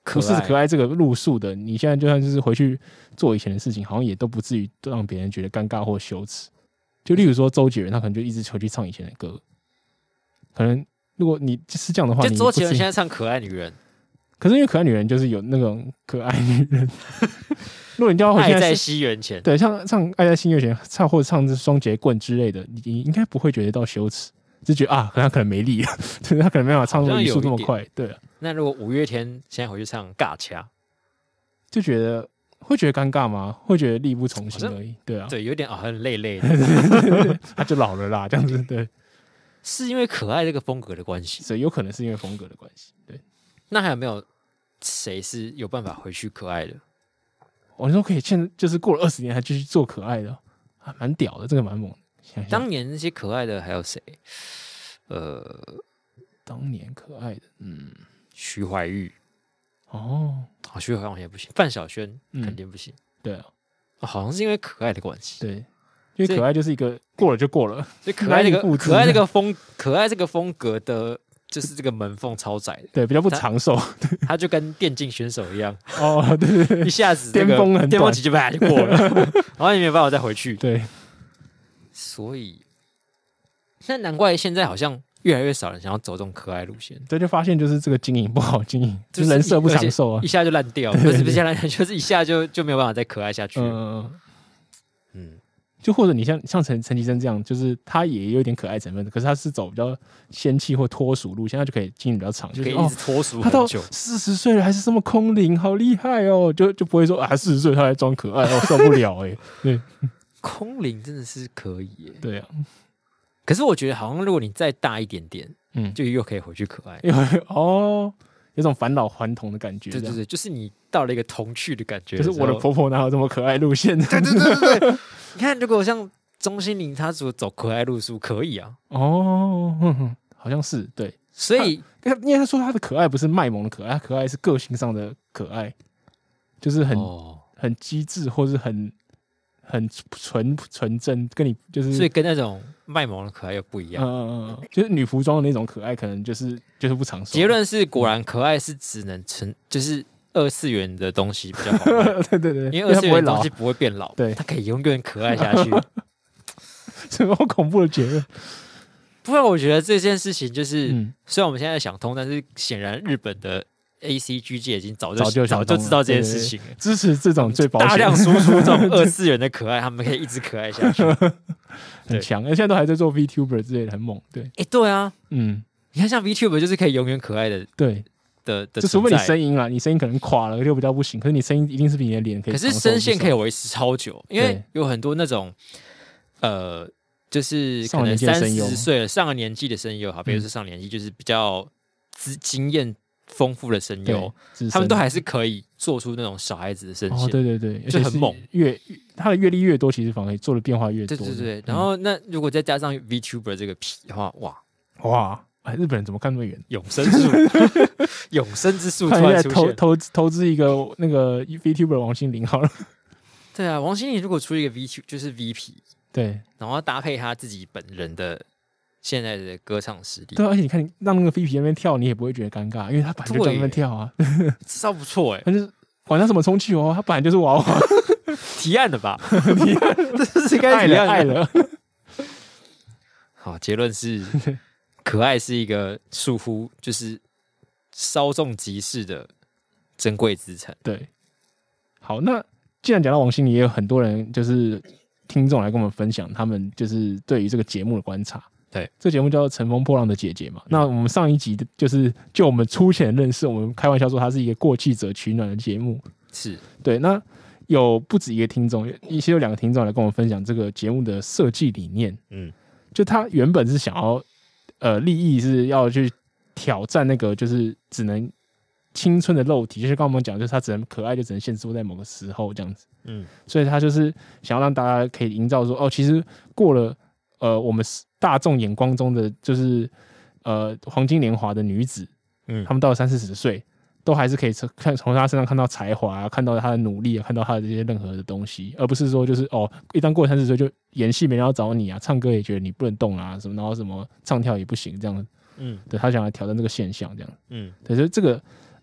不是可爱这个路数的，你现在就算就是回去做以前的事情，好像也都不至于让别人觉得尴尬或羞耻。就例如说周杰伦，他可能就一直回去唱以前的歌，可能如果你是这样的话， 就周杰伦现在唱可爱女人， 可是因为可爱女人就是有那种可爱女人。如果你叫我爱在西元前， 对，像唱爱在西元前唱或者唱双节棍之类的，你应该不会觉得到羞耻。就觉得啊，可能他可能没力了，就是他可能没办法唱那么语速这么快，对啊。 那如果五月天现在回去唱尬掐， 就觉得会觉得尴尬吗？会觉得力不从心而已，对啊， 对，有点啊，很累累的， 他就老了啦，这样子，对， 是因为可爱这个风格的关系， 所以有可能是因为风格的关系，对。 那还有没有谁是有办法回去可爱的？ 我说可以，现在就是过了二十年还继续做可爱的，还蛮屌的，这个蛮猛的。想想当年那些可爱的还有谁？呃， 当年可爱的，嗯， 徐怀钰， 哦， 好，徐怀钰好像不行，范晓萱肯定不行， 嗯、对啊、 哦，好像是因为可爱的关系， 对，因为可爱就是一个过了就过了， 所以可爱这个可爱这个风，可爱这个风格的，就是这个门缝超窄的， 对，比较不长寿， 他就跟电竞选手一样， 哦，对对对， 一下子、 这个、巅峰很巅峰期就啪就过了，然后你没有办法再回去， 对。 所以，那难怪现在好像越来越少人想要走这种可爱路线。 对，就发现就是这个经营不好，经营就是人设不长寿啊， 一下就烂掉，不是不是烂掉，就是一下就就没有办法再可爱下去了。嗯嗯，就或者你像像陈陈绮贞这样，就是他也有点可爱成分的，可是他是走比较仙气或脱俗路线，他就可以经营比较长，就可以一直脱俗很久。 四十岁了还是这么空灵，好厉害哦！就就不会说啊，四十岁他还装可爱，我受不了哎、欸。对。 空灵真的是可以耶， 对啊。 可是我觉得好像如果你再大一点点，嗯，就又可以回去可爱哦，有种返老还童的感觉。 对对对，就是你到了一个童趣的感觉。 就是我的婆婆哪有这么可爱路线？ 对对对对对，你看，如果像钟欣凌她走走可爱路数，可以啊。 哦，哼哼，好像是对。 所以， 因为他说他的可爱不是卖萌的可爱，他可爱是个性上的可爱，就是很、哦、很机智，或是很。很纯纯真，跟你就是， 所以跟那种卖萌的可爱又不一样。嗯嗯嗯，就是女服装的那种可爱，可能就是就是不常说。 结论是，果然可爱是只能成，就是二次元的东西比较好卖。 对对对， 因为二次元的东西不会变老， 对， 它可以永远可爱下去。 什么恐怖的结论？ 不过我觉得这件事情就是，嗯、虽然我们现在想通，但是显然日本的。A C G 界已经早就早就早就知道这件事情了， 对对对，支持这种最保险大量输出这种二次元的可爱，他们可以一直可爱下去， 很强。现在都还在做 VTuber 之类的，很猛。对， 哎、欸，对啊，嗯，你看像 VTuber 就是可以永远可爱的， 对的的， 就除非你声音啊，你声音可能垮了就比较不行，可是你声音一定是比你的脸可以。 可是声线可以维持超久，因为有很多那种呃，就是可能三十岁了上了年纪的声优，好，比如说上年纪就是比较资经验。丰富的声优，他们都还是可以做出那种小孩子的声线， 哦，对对对， 就很猛。 越他的阅历越多，其实反而做的变化越多。 对对对，然后那如果再加上 VTuber 这个皮的话，哇哇，哎，日本人怎么看那么远？ 永生术，永生之术突然出现， 投投投资一个那个 VTuber 王心凌好了。 对啊，王心凌如果出一个 VTuber 就是 V 皮， 对， 然后搭配他自己本人的。现在的歌唱实力， 对，而且你看，你让那个 V P 那边跳，你也不会觉得尴尬，因为他本来就在那边跳啊， 这不错哎、欸。 他就是管他什么充气哦，他本来就是娃娃， 提案的吧？提案，这是该提案的。 爱了。 好，结论是，可爱是一个似乎就是稍纵即逝的珍贵资产。 对，好，那既然讲到王心凌，也有很多人就是听众来跟我们分享他们就是对于这个节目的观察。 对， 这个节目叫做《乘风破浪的姐姐》嘛。嗯、那我们上一集就是就我们粗浅认识，我们开玩笑说它是一个过气者取暖的节目。 是对，那有不止一个听众，一些有两个听众来跟我们分享这个节目的设计理念。嗯，就他原本是想要呃立意是要去挑战那个就是只能青春的肉体，就是刚刚我们讲，就是他只能可爱，就只能限缩在某个时候这样子。嗯，所以他就是想要让大家可以营造说，哦，其实过了呃我们大众眼光中的就是呃黄金年华的女子，嗯，他们到了三四十岁，都还是可以看从她身上看到才华、啊，看到她的努力、啊，看到她的这些任何的东西，而不是说就是哦，一旦过了三十岁就演戏没人要找你啊，唱歌也觉得你不能动啊，什么然后什么唱跳也不行这样。嗯，对，他想来挑战这个现象这样。嗯，对，所以这个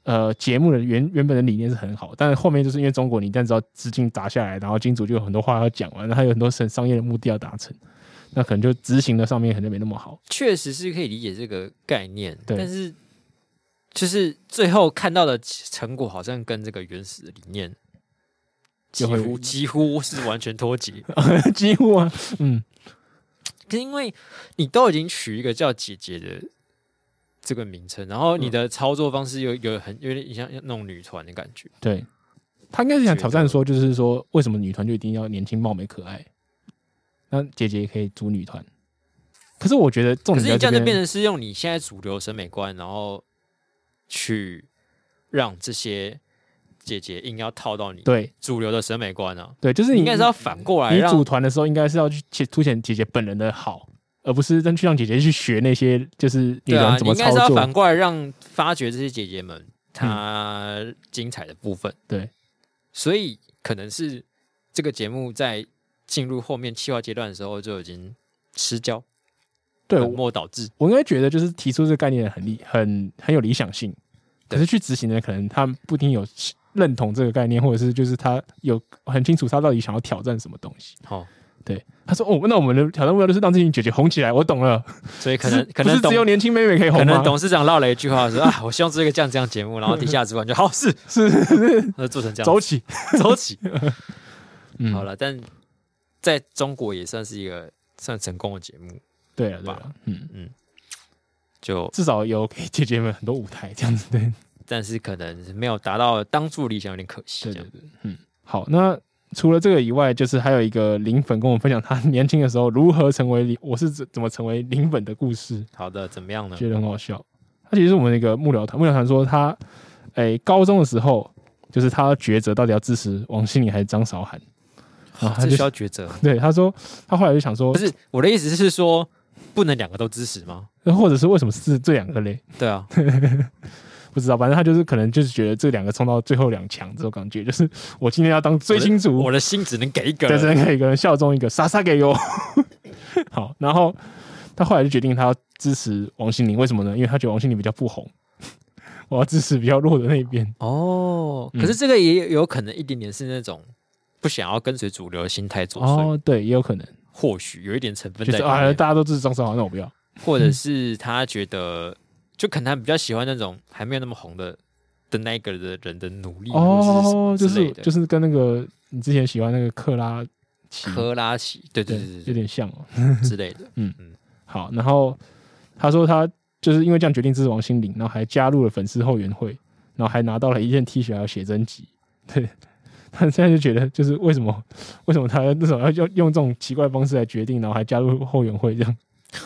呃节目的原原本的理念是很好，但是后面就是因为中国你一旦知道资金砸下来，然后金主就有很多话要讲完，还有很多商业的目的要达成，那可能就执行的上面可能没那么好。 确实是可以理解这个概念，但是就是最后看到的成果好像跟这个原始的理念几乎几乎是完全脱节， 几乎啊，嗯， 因为你都已经取一个叫姐姐的这个名称，然后你的操作方式有有很有点像那种女团的感觉。 对，他应该是想挑战说，就是说为什么女团就一定要年轻貌美可爱？那姐姐也可以组女团。可是我觉得重点在这边，可是你这样就变成是用你现在主流审美观，然后去让这些姐姐硬要套到你对主流的审美观啊。 对，就是你应该是要反过来， 你组团的时候应该是要去凸显姐姐本人的好，而不是真去让姐姐去学那些就是女人怎么操作。对啊，你应该是要反过来让发掘这些姐姐们她精彩的部分。 嗯、对， 所以可能是这个节目在进入后面企划阶段的时候就已经失焦。 对， 本末倒置。 我应该觉得就是提出这个概念很理很很有理想性，可是去执行的可能他们不一定有认同这个概念，或者是就是他有很清楚他到底想要挑战什么东西。 好、哦， 对，他说哦，那我们的挑战目标就是让这群姐姐红起来。我懂了， 所以可能可能不是只有年轻妹妹可以红吗？ 可能董事长唠了一句话说啊，我希望这个这样这样节目，然后底下主管就好是是是， 那做成这样走起走起。嗯，好了，但在中国也算是一个算成功的节目。 对了，对了，嗯嗯， 就至少有给姐姐们很多舞台这样子，对。 但是可能没有达到当初理想，有点可惜。 对对对，嗯。好，那除了这个以外，就是还有一个零粉跟我们分享他年轻的时候如何成为我是怎么成为零粉的故事。 好的，怎么样呢？ 觉得很好笑。他其实是我们那个幕僚团，幕僚团说他，哎，高中的时候就是他要抉择到底要支持王心凌还是张韶涵。 啊，这需要抉择。 对，他说他后来就想说， 不是我的意思是说。不能两个都支持吗？ 或者是为什么是这两个嘞？ 对啊， 不知道，反正他就是可能就是觉得这两个冲到最后两强这种感觉，就是我今天要当追星族， 我的心只能给一个， 对，只能给一个人，效忠一个，傻傻给我。好，然后他后来就决定他要支持王心凌，为什么呢？因为他觉得王心凌比较不红，我要支持比较弱的那一边。 哦，可是这个也有可能一点点是那种不想要跟随主流的心态作祟。 哦，对，也有可能。 或许有一点成分在里面， 就是啊，大家都支持张韶涵，那我不要。 或者是他觉得，就可能他比较喜欢那种还没有那么红的的那个的人的努力， 哦，就是就是跟那个你之前喜欢那个克拉奇， 克拉奇，对对对对， 有点像哦之类的。嗯嗯，好，然后他说他就是因为这样决定支持王心凌，然后还加入了粉丝后援会，然后还拿到了一件 T 恤还有写真集，对。他现在就觉得，就是为什么为什么他那种要用用这种奇怪的方式来决定，然后还加入后援会这样，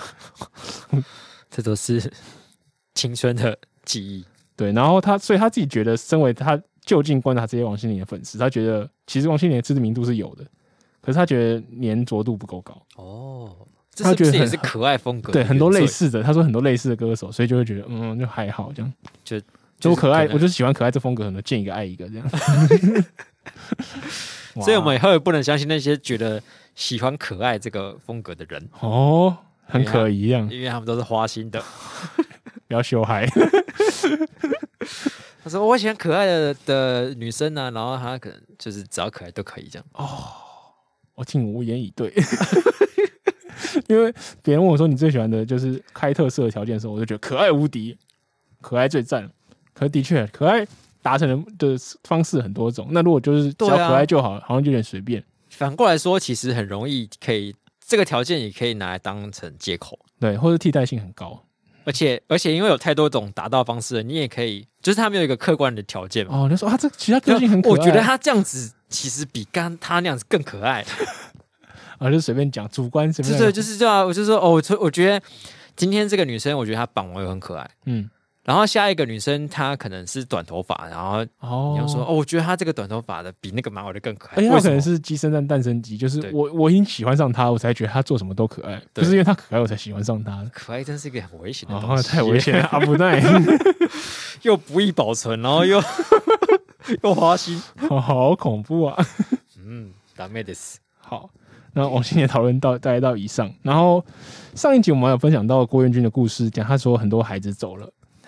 这都是青春的记忆。 对，然后他，所以他自己觉得，身为他就近观察这些王心凌的粉丝，他觉得其实王心凌的知名度是有的，可是他觉得粘着度不够高。 哦，这是不是也是可爱风格？ 对，很多类似的，他说很多类似的歌手，所以就会觉得嗯，就还好这样。 就就我可爱，我就是喜欢可爱这风格，可能见一个爱一个这样。 所以我们以后也不能相信那些觉得喜欢可爱这个风格的人哦，很可疑样， 因为他们都是花心的， 不要羞嗨。 他说我喜欢可爱 的, 的女生啊，然后他可能就是只要可爱都可以这样。 哦，我竟无言以对。因为别人问我说你最喜欢的就是开特色的条件的时候，我就觉得可爱无敌，可爱最赞。可是的确，可爱达成的方式很多种。那如果就是只要可爱就好，啊、好像就有点随便。 反过来说，其实很容易可以，这个条件也可以拿来当成借口， 对，或者替代性很高。 而且而且因为有太多种达到方式了，你也可以，就是他没有一个客观的条件嘛。 哦，你说啊，这其他个性很可爱， 我觉得他这样子其实比刚他那样子更可爱。 啊，就随便讲，主观随便讲。 对对，就是这样。我就说哦，我我觉得今天这个女生，我觉得她绑网友很可爱。嗯。然后下一个女生她可能是短头发，然后你要说 哦, 哦，我觉得她这个短头发的比那个马尾的更可爱。 而且她可能是鸡生蛋蛋生鸡，就是我我已经喜欢上她，我才觉得她做什么都可爱，不是因为她可爱我才喜欢上她。 可爱真是一个很危险的东西， 哦、太危险了，阿不奈又不易保存，然后又又花心， 好, 好恐怖啊！ 嗯，ダメです。 好。那王心凌讨论到大概到以上，然后上一集我们有分享到郭元君的故事，讲他说很多孩子走了，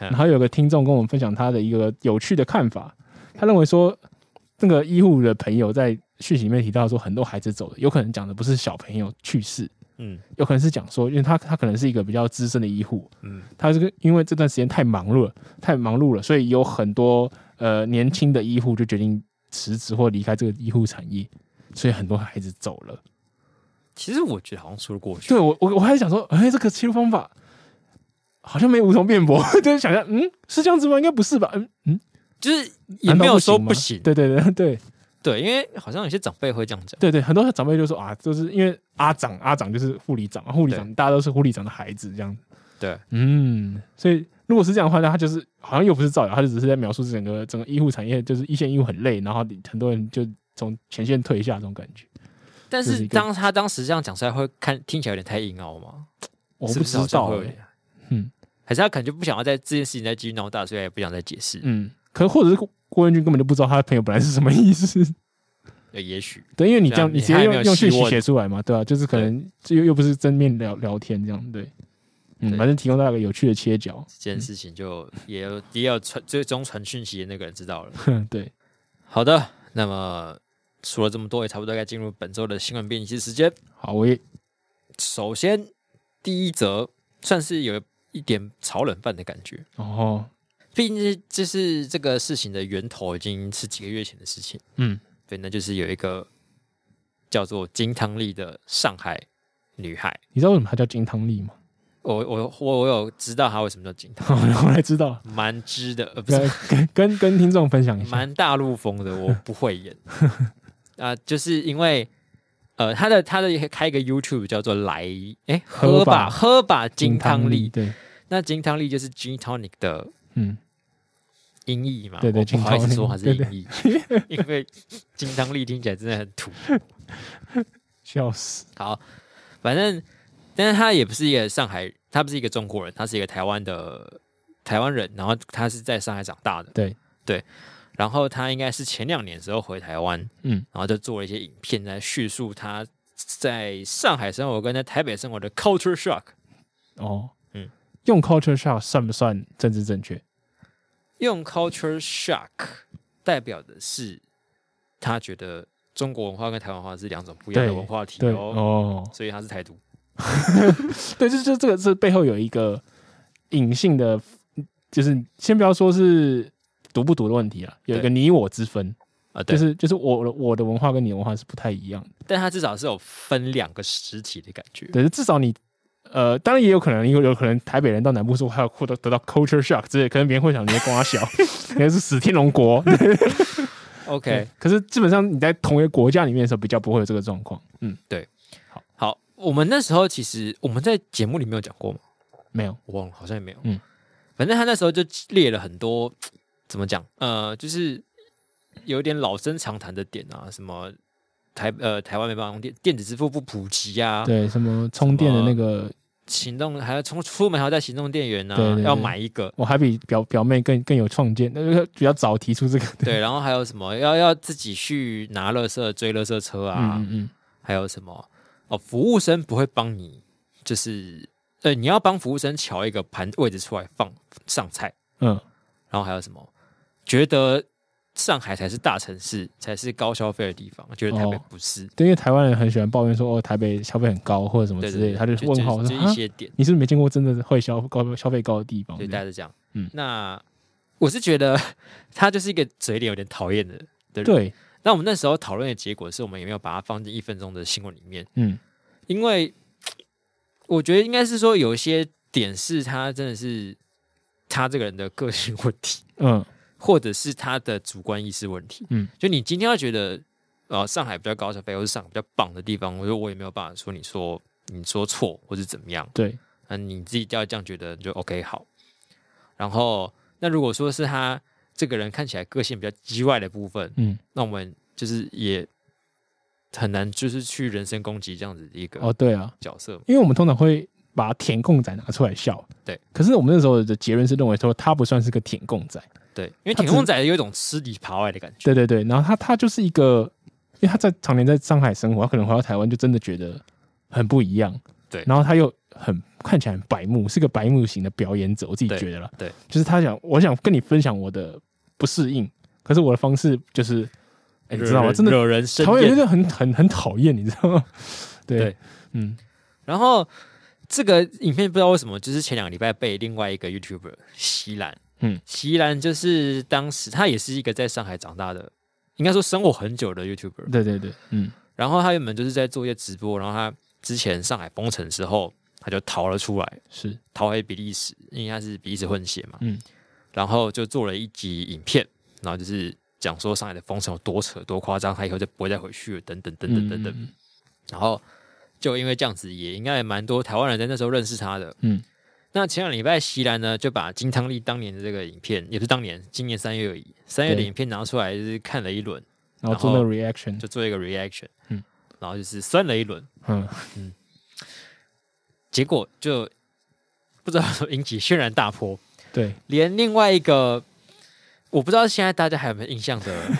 然后有个听众跟我们分享他的一个有趣的看法，他认为说，那个医护的朋友在讯息里面提到说，很多孩子走了，有可能讲的不是小朋友去世，嗯，有可能是讲说，因为他他可能是一个比较资深的医护，嗯，他这个因为这段时间太忙碌了，太忙碌了，所以有很多呃年轻的医护就决定辞职或离开这个医护产业，所以很多孩子走了。 其实我觉得好像说得过去。 对我我我还想说，哎、欸，这个切入方法好像没无从辩驳，就是想想，嗯，是这样子吗？应该不是吧？嗯嗯， 就是也没有说不行。 对对对对对，因为好像有些长辈会这样讲。 对对，很多长辈就说啊，就是因为阿长阿长就是护理长，护理长大家都是护理长的孩子这样。 对， 嗯，所以如果是这样的话，他就是好像又不是造谣，他就只是在描述整个整个医护产业，就是一线医护很累，然后很多人就从前线退下这种感觉。 但是当他当时这样讲出来，会看听起来有点太硬凹吗？ 我不知道、欸， 嗯，还是他可能就不想要在这件事情再继续闹大，所以也不想再解释。 嗯，可或者是郭文君根本就不知道他的朋友本来是什么意思。 也许对，因为你这样，你直接用用讯息写出来嘛，对吧、啊？就是可能又又不是正面聊聊天这样，对，嗯，反正提供大家一个有趣的切角。 这件事情就也有也有传最终传讯息的那个人知道了。 对， 好的，那么。说了这么多，也差不多该进入本周的新闻编辑时间。 好，我也首先第一则算是有一点炒冷饭的感觉哦，毕竟就是这个事情的源头已经是几个月前的事情。嗯，对，那就是有一个叫做金汤力的上海女孩。 你知道为什么她叫金汤力吗？ 我我我我有知道她为什么叫金汤力， 我来知道， 蛮知的，呃，不是跟跟跟听众分享一下， 蛮大陆风的，我不会演。啊、呃，就是因为，呃，他的他的开一个 YouTube 叫做来哎喝吧喝吧金汤力， 对， 那金汤力就是 Gin Tonic 的嗯音译嘛， 对对， 不好意思说它是音译，因为金汤力听起来真的很土， 笑死。 好，反正但是他也不是一个上海，他不是一个中国人，他是一个台湾的台湾人，然后他是在上海长大的， 对对。然后他应该是前两年的时候回台湾，嗯，然后就做了一些影片在叙述他在上海生活跟在台北生活的 culture shock。 哦，嗯，用 culture shock 算不算政治正确？ 用 culture shock 代表的是他觉得中国文化跟台湾文化是两种不一样的文化体哦，哦，所以他是台独。 对，就就这个这背后有一个隐性的，就是先不要说是。读不读的问题啊，有一个你我之分啊，就是就是我我的文化跟你的文化是不太一样的， 但它至少是有分两个实体的感觉。 对，至少你呃，当然也有可能，有有可能台北人到南部说还有获得得到 culture shock 之类，可能别人会想你在光小，应该是死天龙国。 OK， 可是基本上你在同一个国家里面的时候，比较不会有这个状况。嗯， 对。好，好，我们那时候其实我们在节目里面有讲过吗？ 没有， 我忘了，好像也没有。嗯，反正他那时候就列了很多。怎么讲？呃，就是有点老生常谈的点啊，什么台呃台湾没办法用电电子支付不普及啊， 对，什么充电的那个行动还要出出门还要带行动电源啊， 对对对， 要买一个。 我还比表表妹更更有创建，那个比较早提出这个。 对，然后还有什么要要自己去拿垃圾追垃圾车啊，嗯嗯，还有什么哦，服务生不会帮你，就是呃你要帮服务生瞧一个盘位置出来放上菜，嗯，然后还有什么？觉得上海才是大城市，才是高消费的地方，觉得台北不是。 哦、对，因为台湾人很喜欢抱怨说，哦，台北消费很高或者什么之类的，他就问号说， 就一些点， 你是不是没见过真的会消高消费高的地方？ 对，大概是这样。嗯，那我是觉得他就是一个嘴脸有点讨厌的的人。对，那我们那时候讨论的结果是我们有没有把它放进一分钟的新闻里面？嗯，因为我觉得应该是说有一些点是他真的是他这个人的个性问题。嗯。或者是他的主观意识问题，嗯，就你今天要觉得，呃，上海比较高消费，或是上海比较棒的地方，我说我也没有办法说你说你说错或是怎么样， 对， 那你自己要这样觉得就 OK 好。然后，那如果说是他这个人看起来个性比较叽歪的部分，嗯，那我们就是也很难就是去人身攻击这样子的一个哦，对啊角色， 因为我们通常会把舔共仔拿出来笑， 对， 可是我们那时候的结论是认为说他不算是个舔共仔。 对，因为舔共仔有一种吃里扒外的感觉。 对对对，然后他他就是一个，因为他在常年在上海生活，他可能回到台湾就真的觉得很不一样。 对， 然后他又很看起来很白目，是个白目型的表演者，我自己觉得啦。 对， 就是他想，我想跟你分享我的不适应，可是我的方式就是，哎、欸，你知道吗？真的惹人生厌， 台湾人真的很很很讨厌，你知道吗？对，对嗯， 然后这个影片不知道为什么，就是前两个礼拜被另外一个 YouTuber 席兰，嗯，席兰就是当时他也是一个在上海长大的，应该说生活很久的 YouTuber。 对对对，嗯。 然后他原本就是在做一些直播，然后他之前上海封城的时候，他就逃了出来， 是逃回比利时，因为他是比利时混血嘛，嗯，然后就做了一集影片，然后就是讲说上海的封城有多扯多夸张，他以后就不会再回去了，等等等等等等。嗯、然后就因为这样子，也应该也蛮多台湾人在那时候认识他的，嗯。那前两礼拜，席兰呢就把金汤力当年的这个影片，也不是当年，今年三月而已，三月的影片拿出来就是看了一轮。 然后做那个 reaction， 就做一个 reaction， 嗯，然后就是酸了一轮，嗯嗯，结果就不知道说引起轩然大波， 对， 连另外一个我不知道现在大家还有没有印象的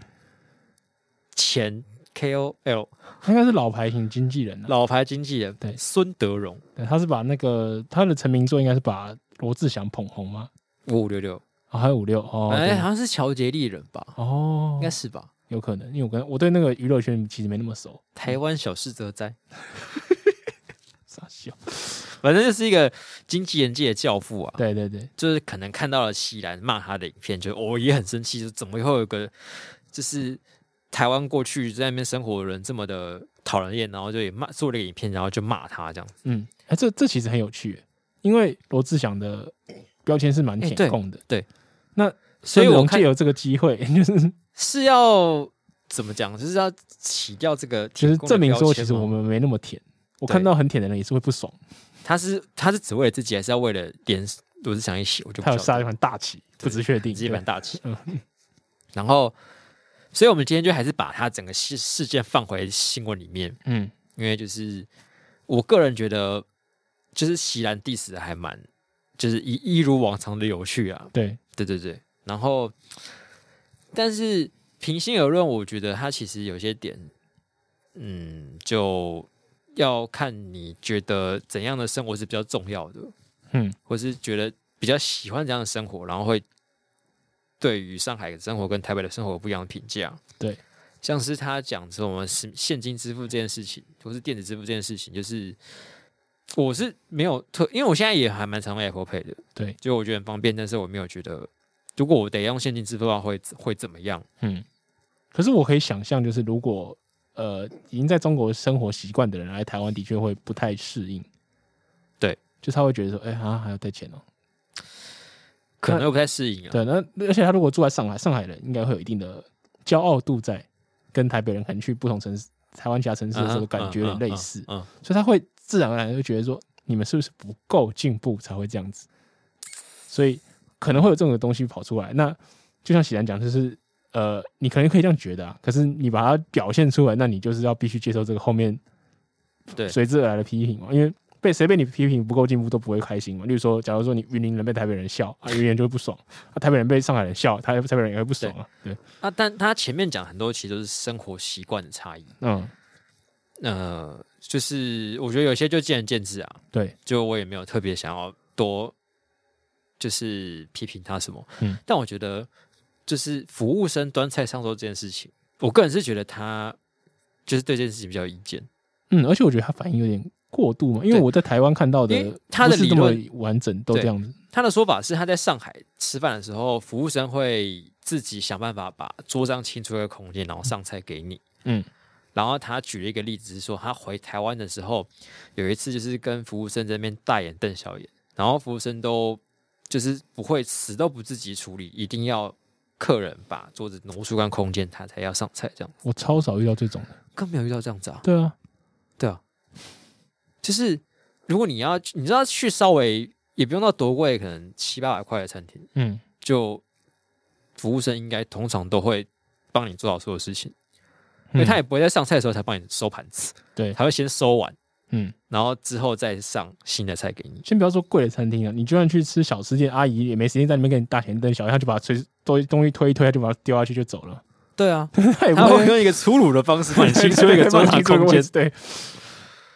前 K O L， 应该是老牌型经纪人、啊， 老牌经纪人， 对， 孙德荣， 对，他是把那个他的成名作应该是把罗志祥捧红吗？ 五五六六啊，还有五六哦， 哎，好像是乔杰利人吧？哦，应该是吧。 有可能，因为我跟我对那个娱乐圈其实没那么熟。 台湾小事则哉， 傻笑， 反正就是一个经纪人界的教父啊。 对对对， 就是可能看到了席兰骂他的影片，就我、哦、也很生气，就怎么会有一个就是台湾过去在那边生活的人这么的讨人厌，然后就也骂做了一个影片，然后就骂他这样子。 嗯，哎、欸，这这其实很有趣，因为罗志祥的标签是蛮舔共的、欸对，对， 那所以我借由这个机会就是。 是要怎么讲？就是要洗掉这个， 就是证明说，其实我们没那么甜。我看到很甜的人也是会不爽。 他是他是只为了自己，还是要为了连罗志祥一起？我就不他有杀一盘大棋，不知确定， 一盘大棋。嗯，然后，所以我们今天就还是把他整个事事件放回新闻里面。嗯，因为就是我个人觉得，就是席兰 diss 的还蛮，就是一一如往常的有趣啊。 对， 对对对，然后。但是平心而论，我觉得他其实有些点，嗯，就要看你觉得怎样的生活是比较重要的，嗯，或是觉得比较喜欢这样的生活，然后会对于上海的生活跟台北的生活有不一样的评价。 对， 像是他讲说我们是现金支付这件事情，或是电子支付这件事情，就是我是没有特，因为我现在也还蛮常用 Apple Pay 的， 对， 就我觉得很方便，但是我没有觉得。如果我得用现金支付的话会，会会怎么样？嗯， 可是我可以想象，就是如果呃已经在中国生活习惯的人来台湾，的确会不太适应。 对， 就他会觉得说，哎、欸、啊还要带钱哦、喔， 可能会不太适应啊。 对，那而且他如果住在上海，上海人应该会有一定的骄傲度在，跟台北人可能去不同城市、台湾其他城市的时候感觉有点类似，嗯，所以他会自然而然就觉得说，你们是不是不够进步才会这样子？所以。可能会有这种东西跑出来，那就像喜兰讲，就是呃，你可能可以这样觉得啊，可是你把它表现出来，那你就是要必须接受这个后面对随之而来的批评嘛，因为被谁被你批评不够进步都不会开心嘛。例如说，假如说你云林人被台北人笑啊，云林人就会不爽；啊，台北人被上海人笑，台台北人也会不爽啊。对啊，但他前面讲很多其实都是生活习惯的差异，嗯，呃，就是我觉得有些就见仁见智啊。 对， 就我也没有特别想要多。就是批评他什么，嗯，但我觉得就是服务生端菜上桌这件事情，我个人是觉得他就是对这件事情比较有意见， 嗯，而且我觉得他反应有点过度嘛，因为我在台湾看到的他的理论完整都这样子。 他的说法是他在上海吃饭的时候，服务生会自己想办法把桌上清出一个空间，然后上菜给你，嗯，然后他举了一个例子是说，他回台湾的时候有一次就是跟服务生在那边大眼瞪小眼，然后服务生都。就是不会死都不自己处理，一定要客人把桌子挪出个空间，他才要上菜这样。 我超少遇到这种的， 更没有遇到这样子啊。 对啊， 对啊，就是如果你要，你知道去稍微也不用到多贵，可能七八百块的餐厅，嗯，就服务生应该通常都会帮你做好所有事情，因为他也不会在上菜的时候才帮你收盘子， 对， 他会先收完。嗯，然后之后再上新的菜给你。 先不要说贵的餐厅啊，你就算去吃小吃店，阿姨也没时间在那边跟你大眼瞪小眼，他就把推东西推一推，他就把它丢下去就走了。 对啊，他会用一个粗鲁的方式帮你清出一个桌上空间。 对，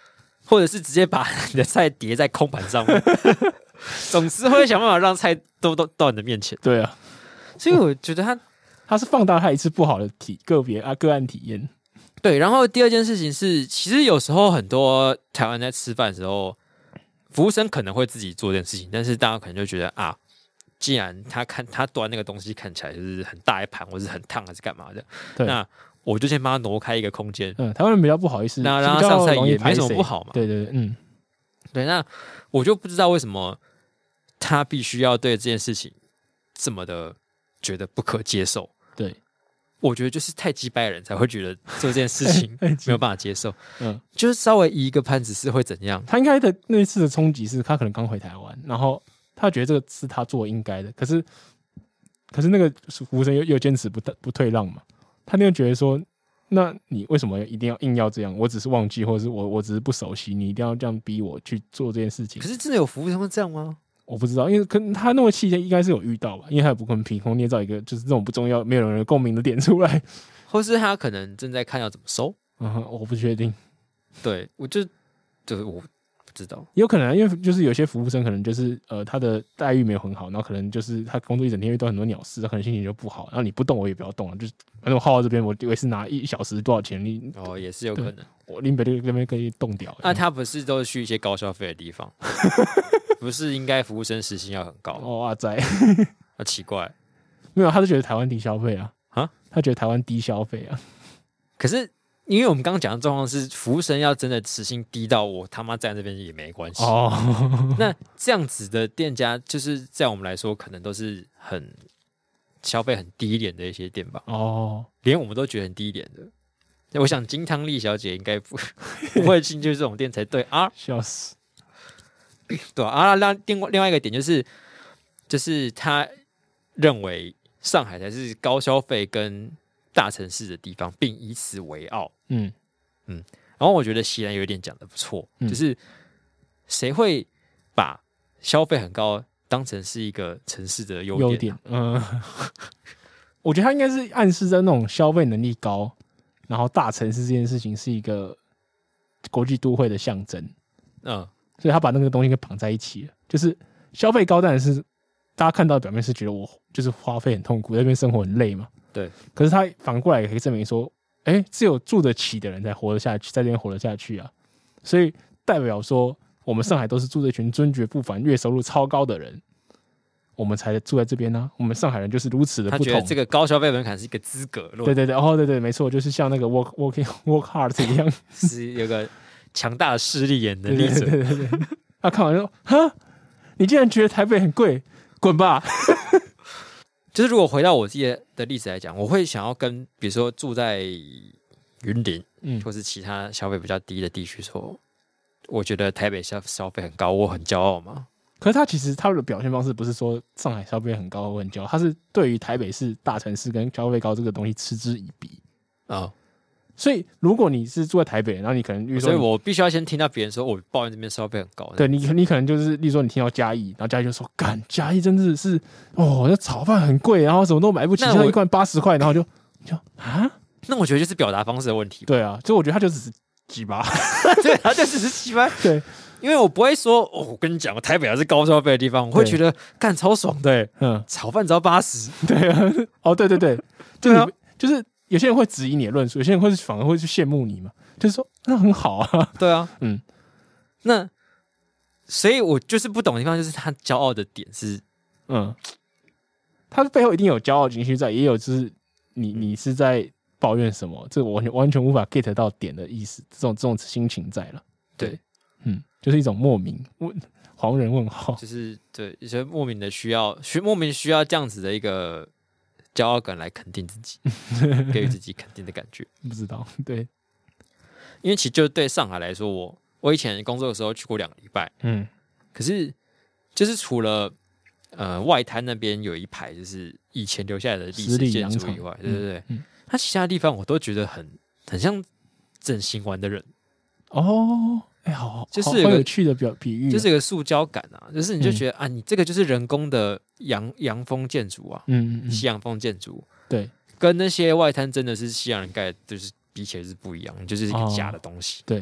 或者是直接把你的菜叠在空盘上面，总之会想办法让菜都都到你的面前。 对啊， 所以我觉得他他是放大他一次不好的体个别啊个案体验。 对，然后第二件事情是，其实有时候很多台湾在吃饭的时候，服务生可能会自己做这件事情，但是大家可能就觉得啊，既然他看他端那个东西看起来就是很大一盘，或是很烫，还是干嘛的，那我就先帮他挪开一个空间。 嗯，台湾人比较不好意思， 那让他上菜也没什么不好嘛。 对对对，嗯， 对，那我就不知道为什么他必须要对这件事情这么的觉得不可接受。 对。 我觉得就是太鸡掰的人才会觉得做这件事情没有办法接受，嗯，就是稍微移一个盘子是会怎样？ 他应该的那一次的冲击是他可能刚回台湾，然后他觉得这个是他做应该的，可是可是那个服务生又又坚持不不退让嘛，他就觉得说，那你为什么一定要硬要这样？我只是忘记，或者是我我只是不熟悉，你一定要这样逼我去做这件事情。 可是真的有服务生会这样吗？ 我不知道，因为可能他那么期间应该是有遇到吧，因为他也不可能凭空捏造一个就是这种不重要、没有人共鸣的点出来， 或是他可能正在看要怎么收。 嗯，我不确定。 对，我就就是我不知道， 有可能因为就是有些服务生可能就是呃他的待遇没有很好，然后可能就是他工作一整天遇到很多鸟事，他可能心情就不好，然后你不动我也不要动了，就是反正我耗到这边，我以为是拿一小时多少钱，你哦也是有可能， 我林北那边可以动掉。 那他不是都是去一些高消费的地方？不是应该服务生时薪要很高哦？阿仔， 那奇怪， 没有，他是觉得台湾低消费啊， 啊， 他觉得台湾低消费啊。 可是因为我们刚刚讲的状况是，服务生要真的时薪低到我他妈在那边也没关系哦。那这样子的店家，就是在我们来说，可能都是很消费很低廉的一些店吧？哦，连我们都觉得很低廉的。我想金汤力小姐应该不不会进去这种店才对啊！ 笑死。 对啊，那另外另外一个点就是，就是他认为上海才是高消费跟大城市的地方，并以此为傲。嗯嗯，然后我觉得席然有一点讲的不错，嗯、就是谁会把消费很高当成是一个城市的优点、啊？优点，嗯， 我觉得他应该是暗示在那种消费能力高，然后大城市这件事情是一个国际都会的象征。嗯。所以他把那个东西给绑在一起了，就是消费高，当然是大家看到的表面是觉得我就是花费很痛苦，在那边生活很累嘛。 对。 可是他反过来也可以证明说，哎、欸，只有住得起的人才活得下去，在这边活得下去啊。所以代表说，我们上海都是住这群尊爵不凡、月收入超高的人，我们才住在这边呢、啊。我们上海人就是如此的不同。 他觉得这个高消费门槛是一个资格。 对对对，哦对对，没错，就是像那个 work working work hard 一样， 是有个。强大的势力眼能力者， 对对对对，他看完就说：“哈，你竟然觉得台北很贵，滚吧！” 就是如果回到我自己的例子来讲，我会想要跟比如说住在云林，嗯，或是其他消费比较低的地区说，我觉得台北消消费很高，我很骄傲嘛。 可是他其实他的表现方式不是说上海消费很高，我很骄傲，他是对于台北市大城市跟消费高这个东西嗤之以鼻啊。哦，所以，如果你是住在台北，然后你可能， 所以我必须要先听到别人说，我抱怨这边消费很高。 对你，你可能就是，例如说你听到嘉义，然后嘉义就说，干嘉义真的是，哦，那炒饭很贵，然后什么都买不起，像一罐八十块，然后就就啊， 那我觉得就是表达方式的问题。 对啊，就我觉得他就只是鸡巴， 对，他就只是鸡巴。 对， 因为我不会说，哦，我跟你讲，台北还是高消费的地方，我会觉得干超爽的、欸，嗯，炒饭只要八十， 对啊，哦，对对对，就是、啊、就是。有些人会质疑你的论述，有些人会反而会去羡慕你嘛，就是说那很好啊， 对啊，嗯，那所以我就是不懂的地方，就是他骄傲的点是，嗯， 他背后一定有骄傲情绪在，也有就是你你是在抱怨什么，这个我完全完全无法 get 到点的意思，这种这种心情在了，对，对嗯，就是一种莫名问黄人问号， 就是对一些莫名的需要，需莫名需要这样子的一个。骄傲感来肯定自己，给予自己肯定的感觉。 不知道，对， 因为其实就对上海来说，我我以前工作的时候去过两个礼拜，嗯，可是就是除了呃外滩那边有一排就是以前留下来的历史建筑以外，对对对，嗯，它其他地方我都觉得很很像整形完的人哦。哎、欸，好， 就是有个有趣的表比喻、啊， 就是有个塑胶感啊，就是你就觉得、嗯、啊，你这个就是人工的洋洋风建筑啊，嗯嗯嗯，西洋风建筑， 对， 跟那些外滩真的是西洋人盖的，就是比起来是不一样，就是一个假的东西。 哦、对，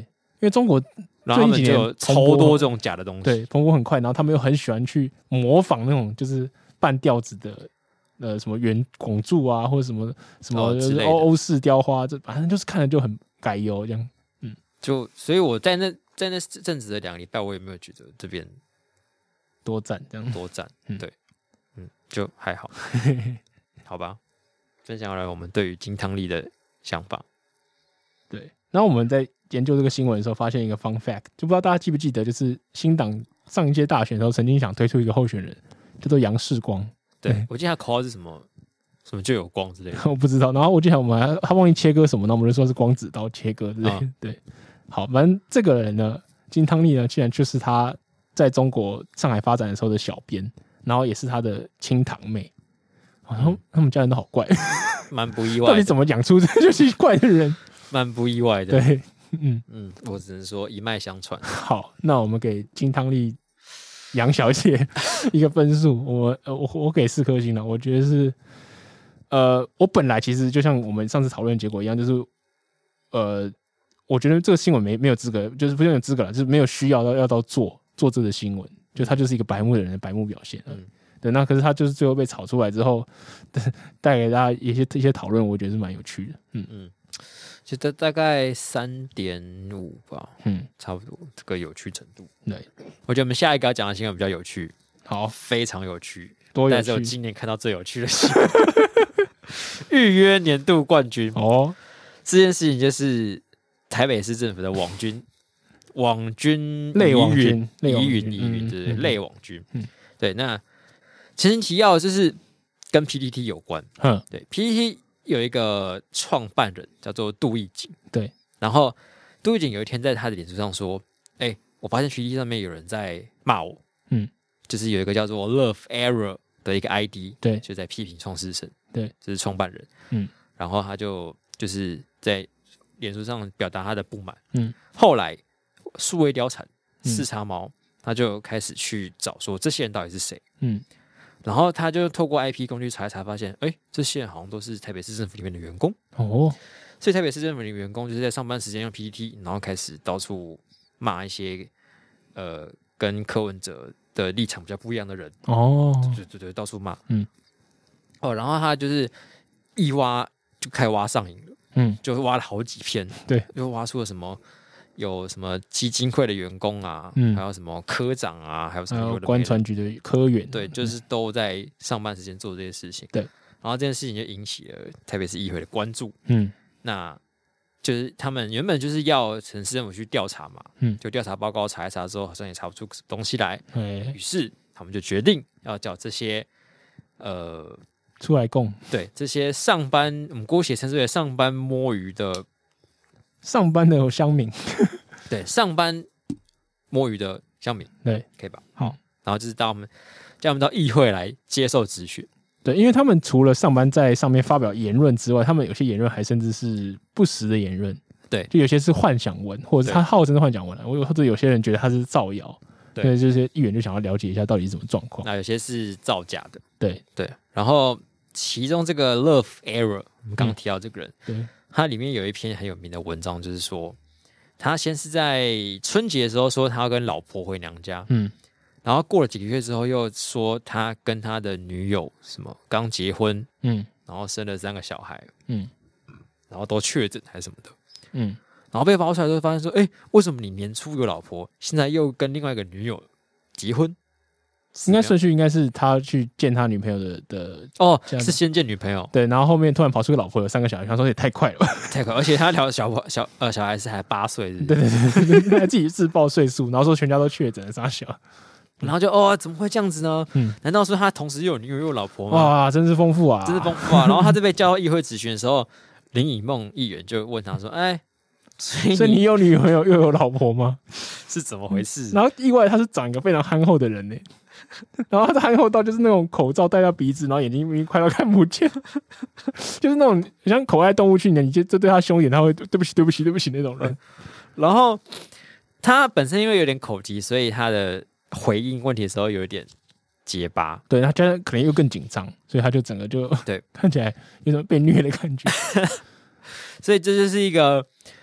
为中国然后他们就有超多这种假的东西， 对，蓬勃很快，然后他们又很喜欢去模仿那种就是半吊子的呃什么圆拱柱啊，或者什么什么欧欧式雕花，这反正就是看着就很改优这样。嗯， 就所以我在那在那阵子的两个礼拜，我也没有觉得这边多赞这样多赞，嗯、对，嗯，就还好，好吧。分享来我们对于金汤力的想法。 对，然后我们在研究这个新闻的时候，发现一个 fun fact， 就不知道大家记不记得，就是新党上一届大选的时候，曾经想推出一个候选人，叫做杨世光。 对，对我记得他口号是什么，什么就有光之类的， 我不知道。然后我记得我们还他忘记切割什么，那我们就说是光子刀切割之类的。啊、对，好，反正这个人呢，金汤力呢，竟然就是他在中国上海发展的时候的小编，然后也是他的亲堂妹。然后他们家人都好怪， 蛮不意外的。 到底怎么养出这就奇怪的人？ 蛮不意外的。 对，嗯嗯，我只能说一脉相传。 好，那我们给金汤力杨小姐一个分数，我我我给四颗星了。我觉得是，呃，我本来其实就像我们上次讨论结果一样，就是呃，我觉得这个新闻没没有资格，就是不是有资格了，就是没有需要要要到做做这个新闻，就他就是一个白目的人的白目表现。嗯。对，那可是他就是最后被炒出来之后，带给大家一些一些讨论，我觉得是蛮有趣的。嗯嗯， 觉得大概三点五吧，嗯，差不多这个有趣程度。 对， 我觉得我们下一个要讲的新闻比较有趣， 好， 非常有趣， 多有趣！ 但是我今年看到最有趣的新闻，预约年度冠军哦，这件事情就是台北市政府的网军，网军类网军， 疑云疑云，对对，类网军，嗯，对，那。前情提要就是跟 P T T 有关，嗯，对 ，P T T 有一个创办人叫做杜奕瑾， 对， 然后杜奕瑾有一天在他的脸书上说：“哎、欸，我发现 P T T 上面有人在骂我，嗯，就是有一个叫做 Love Error 的一个 I D， 对， 就在批评创世神， 对， 这是创办人，嗯，然后他就就是在脸书上表达他的不满，嗯，后来数位貂蝉、四叉猫，他就开始去找说这些人到底是谁，嗯。”然后他就透过 I P 工具查一查，发现，哎，这些人好像都是台北市政府里面的员工哦。所以台北市政府的员工就是在上班时间用 P T T， 然后开始到处骂一些呃跟柯文哲的立场比较不一样的人哦。对对对，到处骂。嗯。哦，然后他就是一挖就开始挖上瘾了，嗯，就挖了好几篇， 对， 就挖出了什么。有什么基金会的员工啊，嗯、还有什么科长啊，还有什么有的关船局的科员， 对，就是都在上班时间做这些事情。 对， 然后这件事情就引起了台北市议会的关注。嗯，那就是他们原本就是要城市政府去调查嘛，嗯，就调查报告查一查之后，好像也查不出什么东西来。于是他们就决定要叫这些呃出来供， 对这些上班，我们姑且称之为上班摸鱼的。 上班的有乡民， 对，上班摸鱼的乡民， 对， 可以吧？ 好， 然后就是到我们叫我们到议会来接受质询， 对，因为他们除了上班在上面发表言论之外，他们有些言论还甚至是不实的言论， 对， 就有些是幻想文，或者是他号称是幻想文，或者有些人觉得他是造谣，对，所以这些议员就想要了解一下到底是什么状况。 那有些是造假的， 对对，然后其中这个 Love Error， 我们刚刚提到这个人， 嗯、对。 他里面有一篇很有名的文章，就是说他先是在春节的时候说他要跟老婆回娘家，嗯，然后过了几个月之后又说他跟他的女友什么刚结婚，嗯，然后生了三个小孩，嗯，然后都确诊还是什么的，嗯，然后被爆出来之后发现说，哎，为什么你年初有老婆，现在又跟另外一个女友结婚？ 应该顺序应该是他去见他女朋友的的哦，是先见女朋友， 对，然后后面突然跑出个老婆有三个小孩，他说也太快了吧， 太快，而且他聊小小呃小孩是还八岁， 对对对对，还自己自报岁数，然后说全家都确诊了，傻小， 然后就哦怎么会这样子呢？嗯，难道说他同时又有女友又有老婆吗？ 哇，真是丰富啊， 真是丰富啊！然后他在被叫到议会质询的时候，林以梦议员就问他说：“哎，所以你, 所以你有女朋友又有老婆吗？ 是怎么回事？” 然后意外他是长一个非常憨厚的人呢。然后他的憨厚到就是那种口罩戴到鼻子，然后眼睛快要看不见，就是那种像口爱动物去年，你就对他凶一点，他会对不起对不起对不起那种人。 然后他本身因为有点口疾，所以他的回应问题的时候有一点结巴， 对，他加上可能又更紧张，所以他就整个就对看起来有种被虐的感觉。 所以这就是一个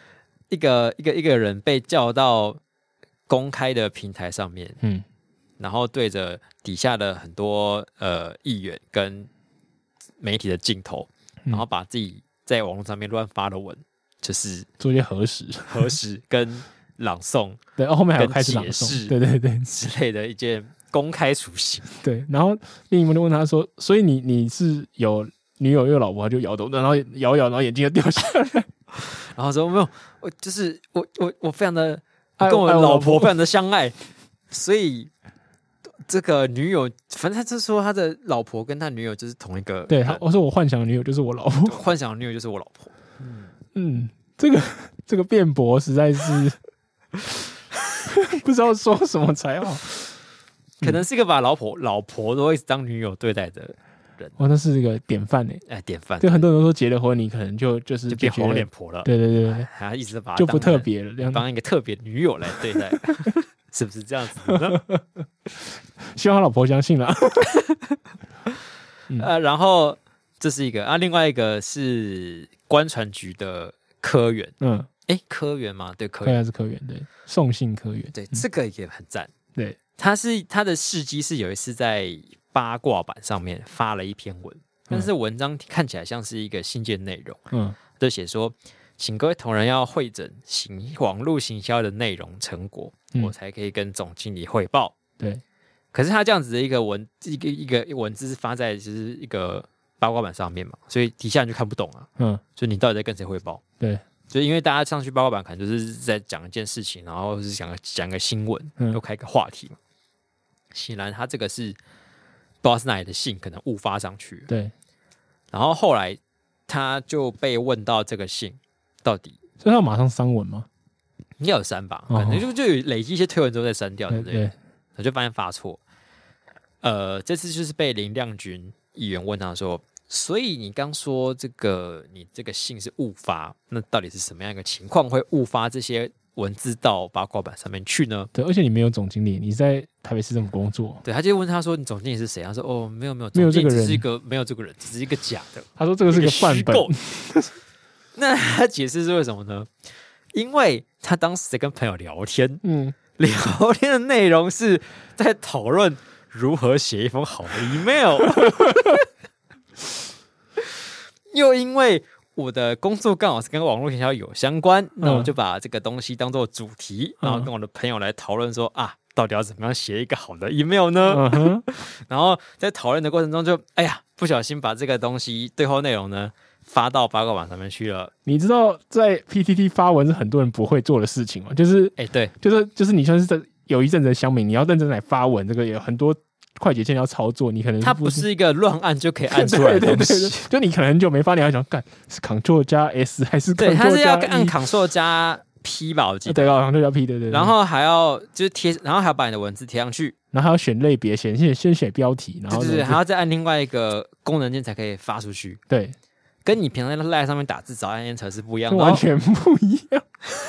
一个一个一个人被叫到公开的平台上面，嗯，然后对着底下的很多呃议员跟媒体的镜头，嗯、然后把自己在网络上面乱发的文，就是做一些核实、 核实跟朗诵， 对，后面还有开始朗诵，对对对之类的一件公开处刑。 对，然后另一个就问他说：“所以你你是有女友又有老婆？”他就摇头，然后摇摇，然后眼睛就掉下来， 然后说：“没有，我就是我我我非常的跟我老婆非常的相爱，所以。”这个女友，反正他就说他的老婆跟他女友就是同一个。 对，我说我幻想的女友就是我老婆， 幻想的女友就是我老婆。 嗯嗯，这个这个辩驳实在是不知道说什么才好。 可能是一个把老婆老婆都会当女友对待的人。 哇，那是一个典范哎， 哎，典范。 就很多人都说结了婚，你可能就就是就变红脸婆了。 对对对， 还一直把就不特别了， 当一个特别女友来对待。是不是这样子呢？ 希望他老婆相信了。 嗯、呃，然后这是一个啊，另外一个是观传局的科员，嗯，哎，科员吗？对，科员还是科员，对，送信科员， 对，这个也很赞。 对， 他是他的事迹是有一次在八卦版上面发了一篇文，但是文章看起来像是一个信件内容，嗯，就写说。请各位同仁要汇整行网络行销的内容成果，嗯、我才可以跟总经理汇报。 对， 可是他这样子的一个文一个一个文字是发在就是一个八卦版上面嘛，所以底下人就看不懂啊。嗯，所以你到底在跟谁汇报？ 对， 就因为大家上去八卦版可能就是在讲一件事情，然后是讲讲个新闻，嗯、又开个话题嘛。显然他这个是不知道是哪里的信，可能误发上去。 对， 然后后来他就被问到这个信。到底， 所以他要马上删文吗？ 应该有删吧，可能就就有累积一些推文之后再删掉，对不对？对，他就发现发错。呃，这次就是被林亮君议员问他说：“所以你刚说这个你这个信是误发，那到底是什么样一个情况会误发这些文字到八卦版上面去呢？” 对，而且你没有总经理，你在台北市政府工作。 对，他就问他说：“你总经理是谁？”他说：“哦，没有没有，没有这个人，只是一个没有这个人，只是一个假的。” 他说：“这个是个范本。” 那他解释是为什么呢？因为他当时在跟朋友聊天，嗯，聊天的内容是在讨论如何写一封好的 email， 又因为我的工作刚好是跟网络营销有相关，嗯、那我就把这个东西当做主题，然后跟我的朋友来讨论说啊，到底要怎么样写一个好的 email 呢？嗯、然后在讨论的过程中就，就哎呀，不小心把这个东西对话内容呢。发到八卦版上面去了。 你知道在 P T T 发文是很多人不会做的事情吗？就是， 哎、欸，对， 就是就是你算是在有一阵子的乡民，你要认真来发文，这个有很多快捷键要操作，你可能它不是一个乱按就可以按出来的东西。对对对对， 就你可能很久没发，你还想干是 Ctrl 加 S 还是 Ctrl 对，它是要加按 Ctrl 加 P 吧，我记得。 对，Ctrl 加 P， 对 对, 對。 然后还要就是贴，然后还要把你的文字贴上去， 然后还要选类别，选先先写标题，然后对对对，还要再按另外一个功能键才可以发出去。 对。 跟你平常在 LINE 上面打字找按键程式不一样的， 完全不一样。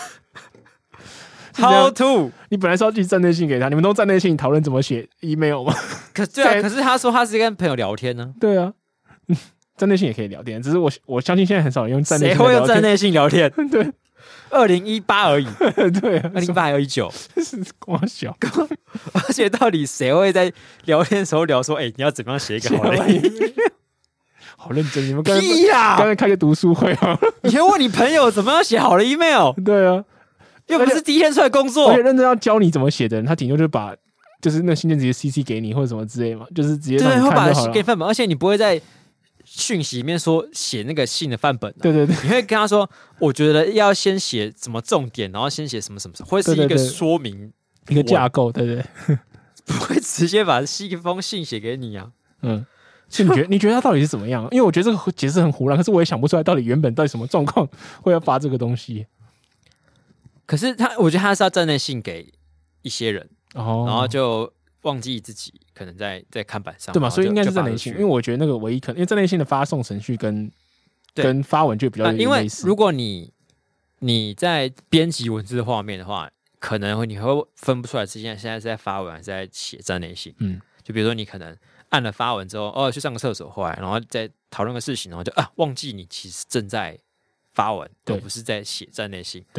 How to？ 你本来是要寄站内信给他，你们都站内信讨论怎么写 email 吗？ 可对啊，可是他说他是跟朋友聊天呢。 对啊，站内信也可以聊天，只是我我相信现在很少人用站内信。 谁会用站内信聊天？ 对， 二零一八而已。 对啊， 二零一八还有一九， 是光小。 而且到底谁会在聊天的时候聊说，哎、欸，你要怎么样写一个好的 email？ 好认真，你们刚才刚才开个读书会啊！ 你先问你朋友怎么样写好的 email？ 对啊， 又不是第一天出来工作， 而且认真要教你怎么写的人，他顶多就把就是那信件直接 C C 给你或者什么之类嘛，就是直接让你看就好了。 对，会把给范本，而且你不会在讯息里面说写那个信的范本、啊， 对对对， 你会跟他说，我觉得要先写什么重点，然后先写什么什么什么，会是一个说明一个架构，对对， 不会直接把一封信写给你啊，嗯。 所以你觉得你觉得他到底是怎么样？因为我觉得这个解释很胡乱，可是我也想不出来到底原本到底什么状况会要发这个东西。 可是他，我觉得他是要站内信给一些人，哦、然后就忘记自己可能在在看板上， 对嘛？所以应该是站内信，因为我觉得那个唯一可能，因为站内信的发送程序跟跟发文就比较有类似、 呃。因为如果你你在编辑文字画面的话，可能你会分不出来之前现在是在发文还是在写站内信。嗯，就比如说你可能。按了发文之后，哦，去上个厕所回来，然后再讨论个事情，然后就啊，忘记你其实正在发文，而不是在写站内信。 对，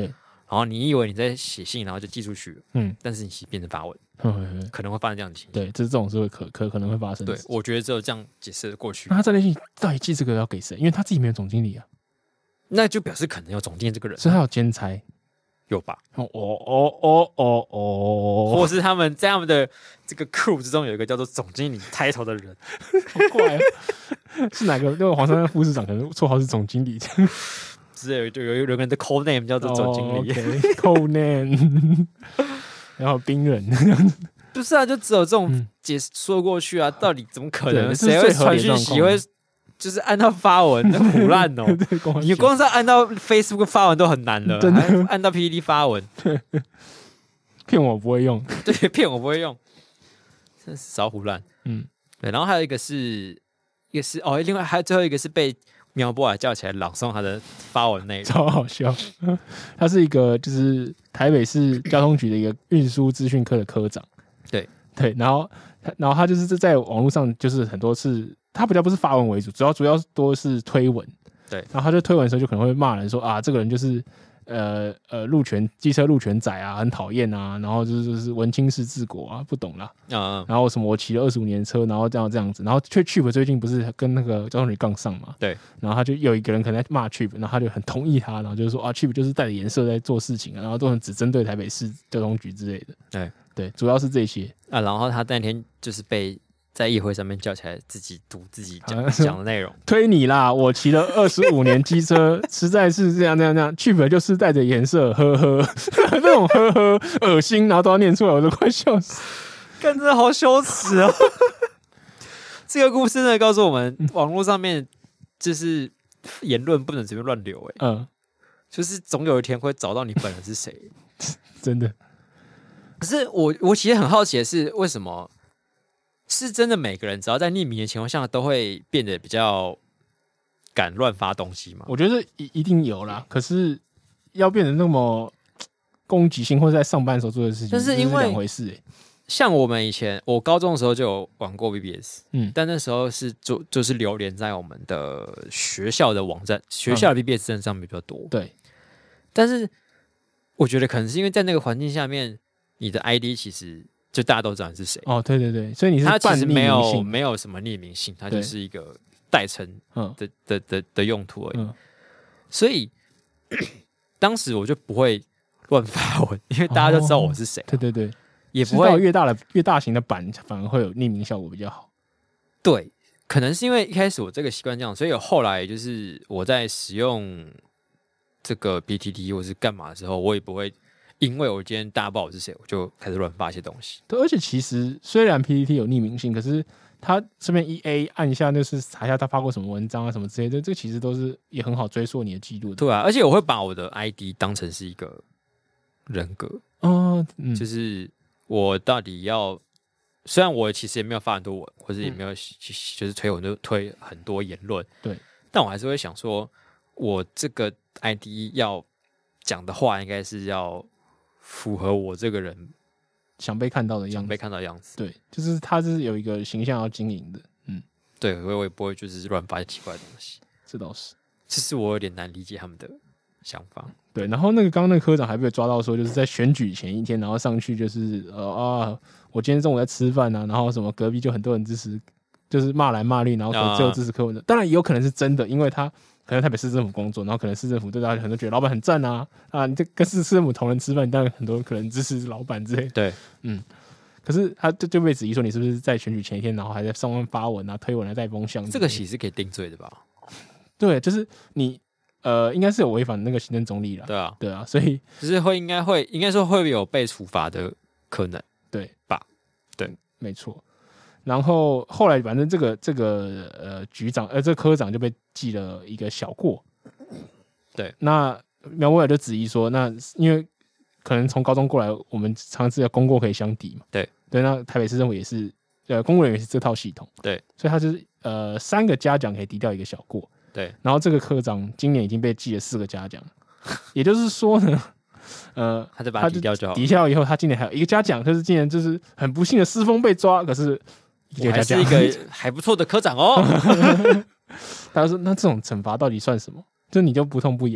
然后你以为你在写信，然后就寄出去了，嗯，但是你其实变成发文，嗯，可能会发生这样的情形。 对，这是这种是会可可可能会发生的。 对，我觉得只有这样解释过去。 那他战略信到底寄这个要给谁？因为他自己没有总经理啊， 那就表示可能有总经理这个人， 所以他有兼差。 有吧？ 哦哦哦哦哦， 或是他们在他们的这个 crew 之中有一个叫做总经理 title 的人， 好怪、啊，是哪个？那个黄山副市长可能绰号是总经理， 之类就有有人的 code name 叫做总经理、 oh, okay. code name， 然后冰人， 不是啊，就只有这种解释说过去啊，嗯、到底怎么可能？谁会传讯息会？就是按到发文，唬烂哦！你光是按到 Facebook 发文都很难了，真的按到 P P T 发文， 骗我不会用， 对，骗我不会用，真是少唬烂。嗯，对。然后还有一个是，一个是哦，另外还有最后一个是被苗博雅叫起来朗诵他的发文内容， 超好笑。他是一个就是台北市交通局的一个运输资讯科的科长， 对对。然后然后他就是在网络上就是很多次。他比较不是发文为主，主要主要多是推文。 对， 然后他就推文的时候就可能会骂人说啊，这个人就是呃呃路权机车路权仔啊，很讨厌啊，然后就是就是文青式治国啊，不懂啦。啊、嗯，然后什么我骑了二十五年车，然后这样这样子，然后却 Chip 最近不是跟那个交通局杠上嘛？ 对， 然后他就有一个人可能在骂 Chip， 然后他就很同意他，然后就是说啊 Chip 就是带着颜色在做事情啊，然后都很只针对台北市交通局之类的。 对对，主要是这些啊。然后他那天就是被。在议会上面叫起来，自己读自己讲讲的内容， 推你啦！我骑了二十五年机车，实在是这样这样这样。剧本就是带着颜色，呵呵，那种呵呵恶心，然后都要念出来，我都快笑死。 干，真的好羞耻哦！这个故事呢，告诉我们，网络上面就是言论不能随便乱流、欸，哎，嗯，就是总有一天会找到你本人是谁， 真的。 可是我我其实很好奇的是，为什么？是真的，每个人只要在匿名的情况下，都会变得比较敢乱发东西吗？ 我觉得一一定有啦，可是要变得那么攻击性，或者在上班的时候做的事情， 但是因为两回事、欸。 像我们以前，我高中的时候就有玩过 B B S， 嗯，但那时候是就就是流连在我们的学校的网站、学校的 B B S 站上面比较多。嗯、 对， 但是我觉得可能是因为在那个环境下面，你的 I D 其实。就大家都知道你是谁哦，对对对，所以你是半它其实没有没有什么匿名性，它就是一个代称的的的的用途而已。嗯、所以当时我就不会乱发文，因为大家都知道我是谁、啊哦。对对对， 也不会越大的越大型的版反而会有匿名效果比较好。 对，可能是因为一开始我这个习惯这样，所以后来就是我在使用这个 P T T 或是干嘛的时候，我也不会。因为我今天大家不知道我是谁，我就开始乱发一些东西。 对，而且其实虽然 P T T 有匿名性，可是他这边 E A 按一下，那是查一下他发过什么文章啊，什么之类的，这其实都是也很好追溯你的记录的。 对啊，而且我会把我的 I D 当成是一个人格，哦嗯、就是我到底要，虽然我其实也没有发很多文，或者也没有、嗯、就是推文就推很多言论， 对， 但我还是会想说，我这个 I D 要讲的话，应该是要。符合我这个人想被看到的样子， 想被看到的样子， 对，就是他是有一个形象要经营的，嗯， 对，我也不会就是乱发奇怪的东西， 这倒是， 其实我有点难理解他们的想法， 对，然后那个刚刚那个科长还被抓到说，就是在选举前一天，然后上去就是呃啊，我今天中午在吃饭啊，然后什么隔壁就很多人支持，就是骂来骂去，然后最后支持柯文哲，啊、当然也有可能是真的，因为他。可能台北市政府工作，然后可能市政府对他很多觉得老板很赞啊啊！你这跟市政府同仁吃饭，你当然很多可能支持老板之类的。 对， 嗯。可是他就就被质疑说，你是不是在选举前一天，然后还在上面发文啊、推文来带风向？ 这个其实可以定罪的吧？ 对，就是你呃，应该是有违反那个行政中立啦。 对啊， 对啊，所以就是会应该会应该说会有被处罚的可能， 对吧？对， 没错。然后后来反正这个这个呃局长呃这个科长就被记了一个小过， 对， 那苗博雅就质疑说，那因为可能从高中过来，我们常知道功过可以相抵嘛， 对对，那台北市政府也是呃公务人员也是这套系统， 对， 所以他就是呃三个嘉奖可以抵掉一个小过， 对， 然后这个科长今年已经被记了四个嘉奖，也就是说呢。呃， 他就把它抵掉就好。 抵掉以后，他今年还有一个嘉奖，就是今年就是很不幸的师风被抓，可是我还是一个还不错的科长哦。 他说：“那这种惩罚到底算什么？就你就不痛不痒。”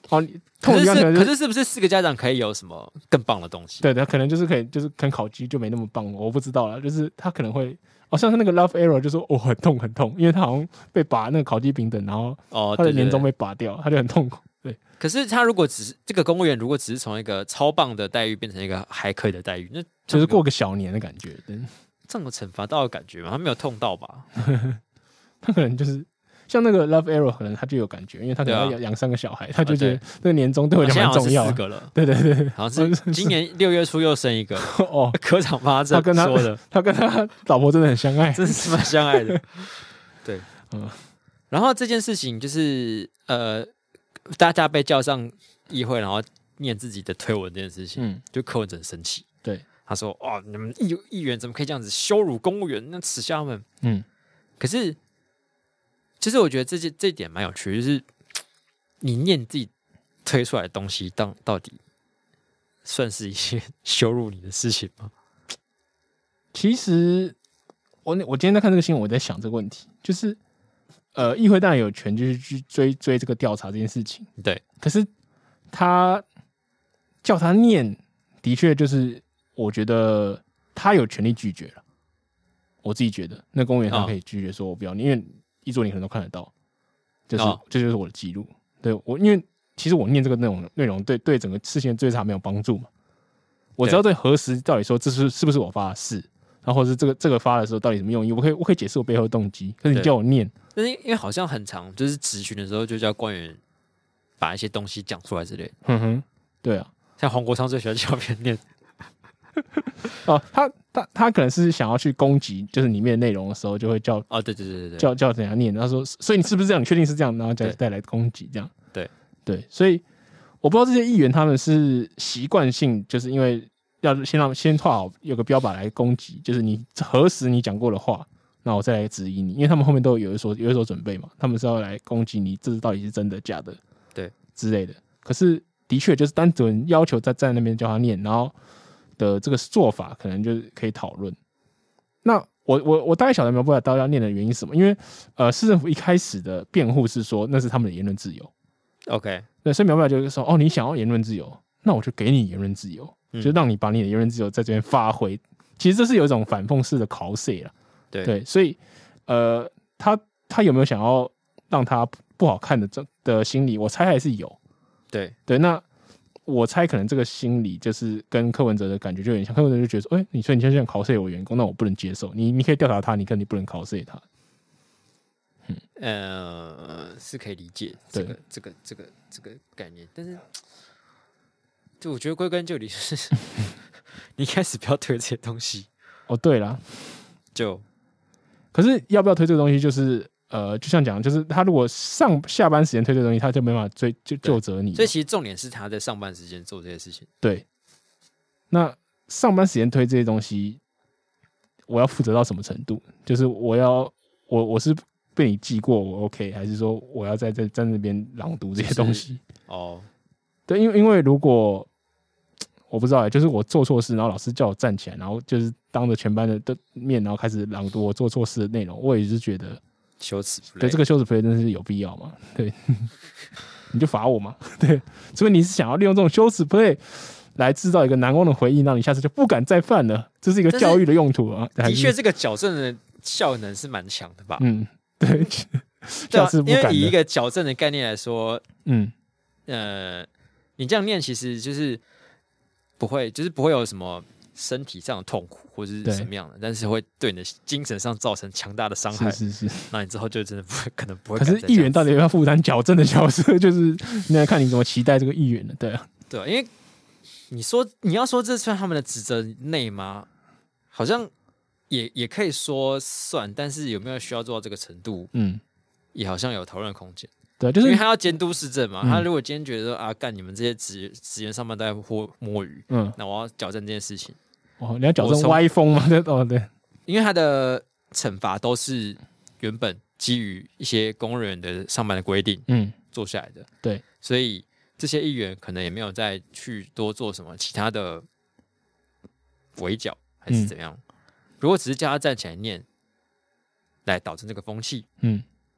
哦， 可是是可是是不是四个家长可以有什么更棒的东西？ 对，他可能就是可以，就是可能烤鸡就没那么棒，我不知道啦。就是他可能会，哦，像是那个 Love Arrow 就说哦很痛很痛，因为他好像被拔那个烤鸡平等，然后他的年终被拔掉，他就很痛苦。对， 可是他如果只是这个公务员，如果只是从一个超棒的待遇变成一个还可以的待遇，那就是过个小年的感觉。对， 这种惩罚到的感觉吗？他没有痛到吧？ 他可能就是。像那个 Love Arrow 可能他就有感觉，因为他可能要养三个小孩，他就觉得那个年终对我来讲蛮重要的。 四个了， 对对对， 好像是今年六月初又生一个哦，科长发这他说的， 他跟他老婆真的很相爱， 真是蛮相爱的。对，嗯，然后这件事情就是呃，大家被叫上议会，然后念自己的推文这件事情，嗯，就柯文哲很生气， 对， 他说：“哦，你们议议员怎么可以这样子羞辱公务员？那耻笑他们。”嗯，可是。其实我觉得这这点蛮有趣的，就是你念自己推出来的东西，到到底算是一些羞辱你的事情吗？ 其实我我今天在看这个新闻，我在想这个问题，就是呃，议会当然有权就是去追追这个调查这件事情， 对。 可是他叫他念，的确就是我觉得他有权利拒绝了。我自己觉得，那公务员他可以拒绝说我不要念，因为一桌你可能都看得到，就是、哦、这就是我的记录。对我，因为其实我念这个内容内容对对整个事情的追查没有帮助嘛。我只要对核实到底说这是是不是我发的事，然后或者是这个这个发的时候到底什么用意，我可以我可以解释我背后的动机。可是你叫我念， 但是因为好像很长，就是质询的时候就叫官员把一些东西讲出来之类的。 嗯哼，对啊， 像黄国昌最喜欢叫别人念。 哦，他他他可能是想要去攻击，就是里面的内容的时候，就会叫哦，对对对对， 叫叫怎样念，他说，所以你是不是这样？你确定是这样？然后再带来攻击，这样。 对对，所以我不知道这些议员他们是习惯性，就是因为要先让先画好有个标靶来攻击，就是你核实你讲过的话，那我再来质疑你，因为他们后面都有一所有一所准备嘛，他们是要来攻击你，这到底是真的假的， 对之类的。可是的确就是单纯要求在站那边叫他念，然后。的这个做法可能就是可以讨论。那我我我大概晓得苗博雅刀要念的原因是什么？因为呃，市政府一开始的辩护是说那是他们的言论自由。 OK， 对，所以苗博雅就说：“哦，你想要言论自由，那我就给你言论自由，嗯、就让你把你的言论自由在这边发挥。”其实这是有一种反讽式的考试啦。 对对，所以呃，他他有没有想要让他不好看的这的心理？我猜还是有。 对对，那。我猜可能这个心理就是跟柯文哲的感觉就有点像，柯文哲就觉得说，哎、欸，你说你现在想考试我员工，那我不能接受，你你可以调查他，你跟你不能考试他。 嗯，呃，是可以理解这个这个这个这个概念，但是就我觉得归根究底就是你一开始不要推这些东西。 哦，对啦， 就可是要不要推这个东西，就是呃，就像讲，就是他如果上下班时间推这个东西，他就没办法追就就责你。 所以其实重点是他在上班时间做这些事情。 对，那上班时间推这些东西，我要负责到什么程度？就是我要我我是被你记过，我 OK， 还是说我要在在在那边朗读这些东西？ 哦， 对，因为因为如果我不知道、欸，就是我做错事，然后老师叫我站起来，然后就是当着全班的的面，然后开始朗读我做错事的内容，我也是觉得。 羞耻 play， 对这个羞耻 play 真的是有必要吗？对，你就罚我嘛。对，所以你是想要利用这种羞耻 play 来制造一个难忘的回忆，让你下次就不敢再犯了。这是一个教育的用途啊。 的确，这个矫正的效能是蛮强的吧？ 嗯，对， 下次不敢了。因为以一个矫正的概念来说，嗯，呃，你这样念其实就是不会，就是不会有什么。身体上的痛苦或者是什么样的，但是会对你的精神上造成强大的伤害。 是是是， 那你之后就真的不会，可能不会。 可是议员到底要负担矫正的角色，就是你来看你怎么期待这个议员的，对啊， 对啊，因为你说你要说这算他们的职责内吗？好像也也可以说算，但是有没有需要做到这个程度？嗯，也好像有讨论空间。 对，就是因为他要监督市政嘛。嗯、他如果今天觉得说啊，干你们这些职职员上班都在摸摸鱼，嗯，那我要矫正这件事情。 哦，你要矫正歪风吗？哦，对， 因为他的惩罚都是原本基于一些公务员的上班的规定，嗯，做下来的。 对， 所以这些议员可能也没有再去多做什么其他的围剿，还是怎样。嗯、如果只是叫他站起来念，来导致这个风气，嗯。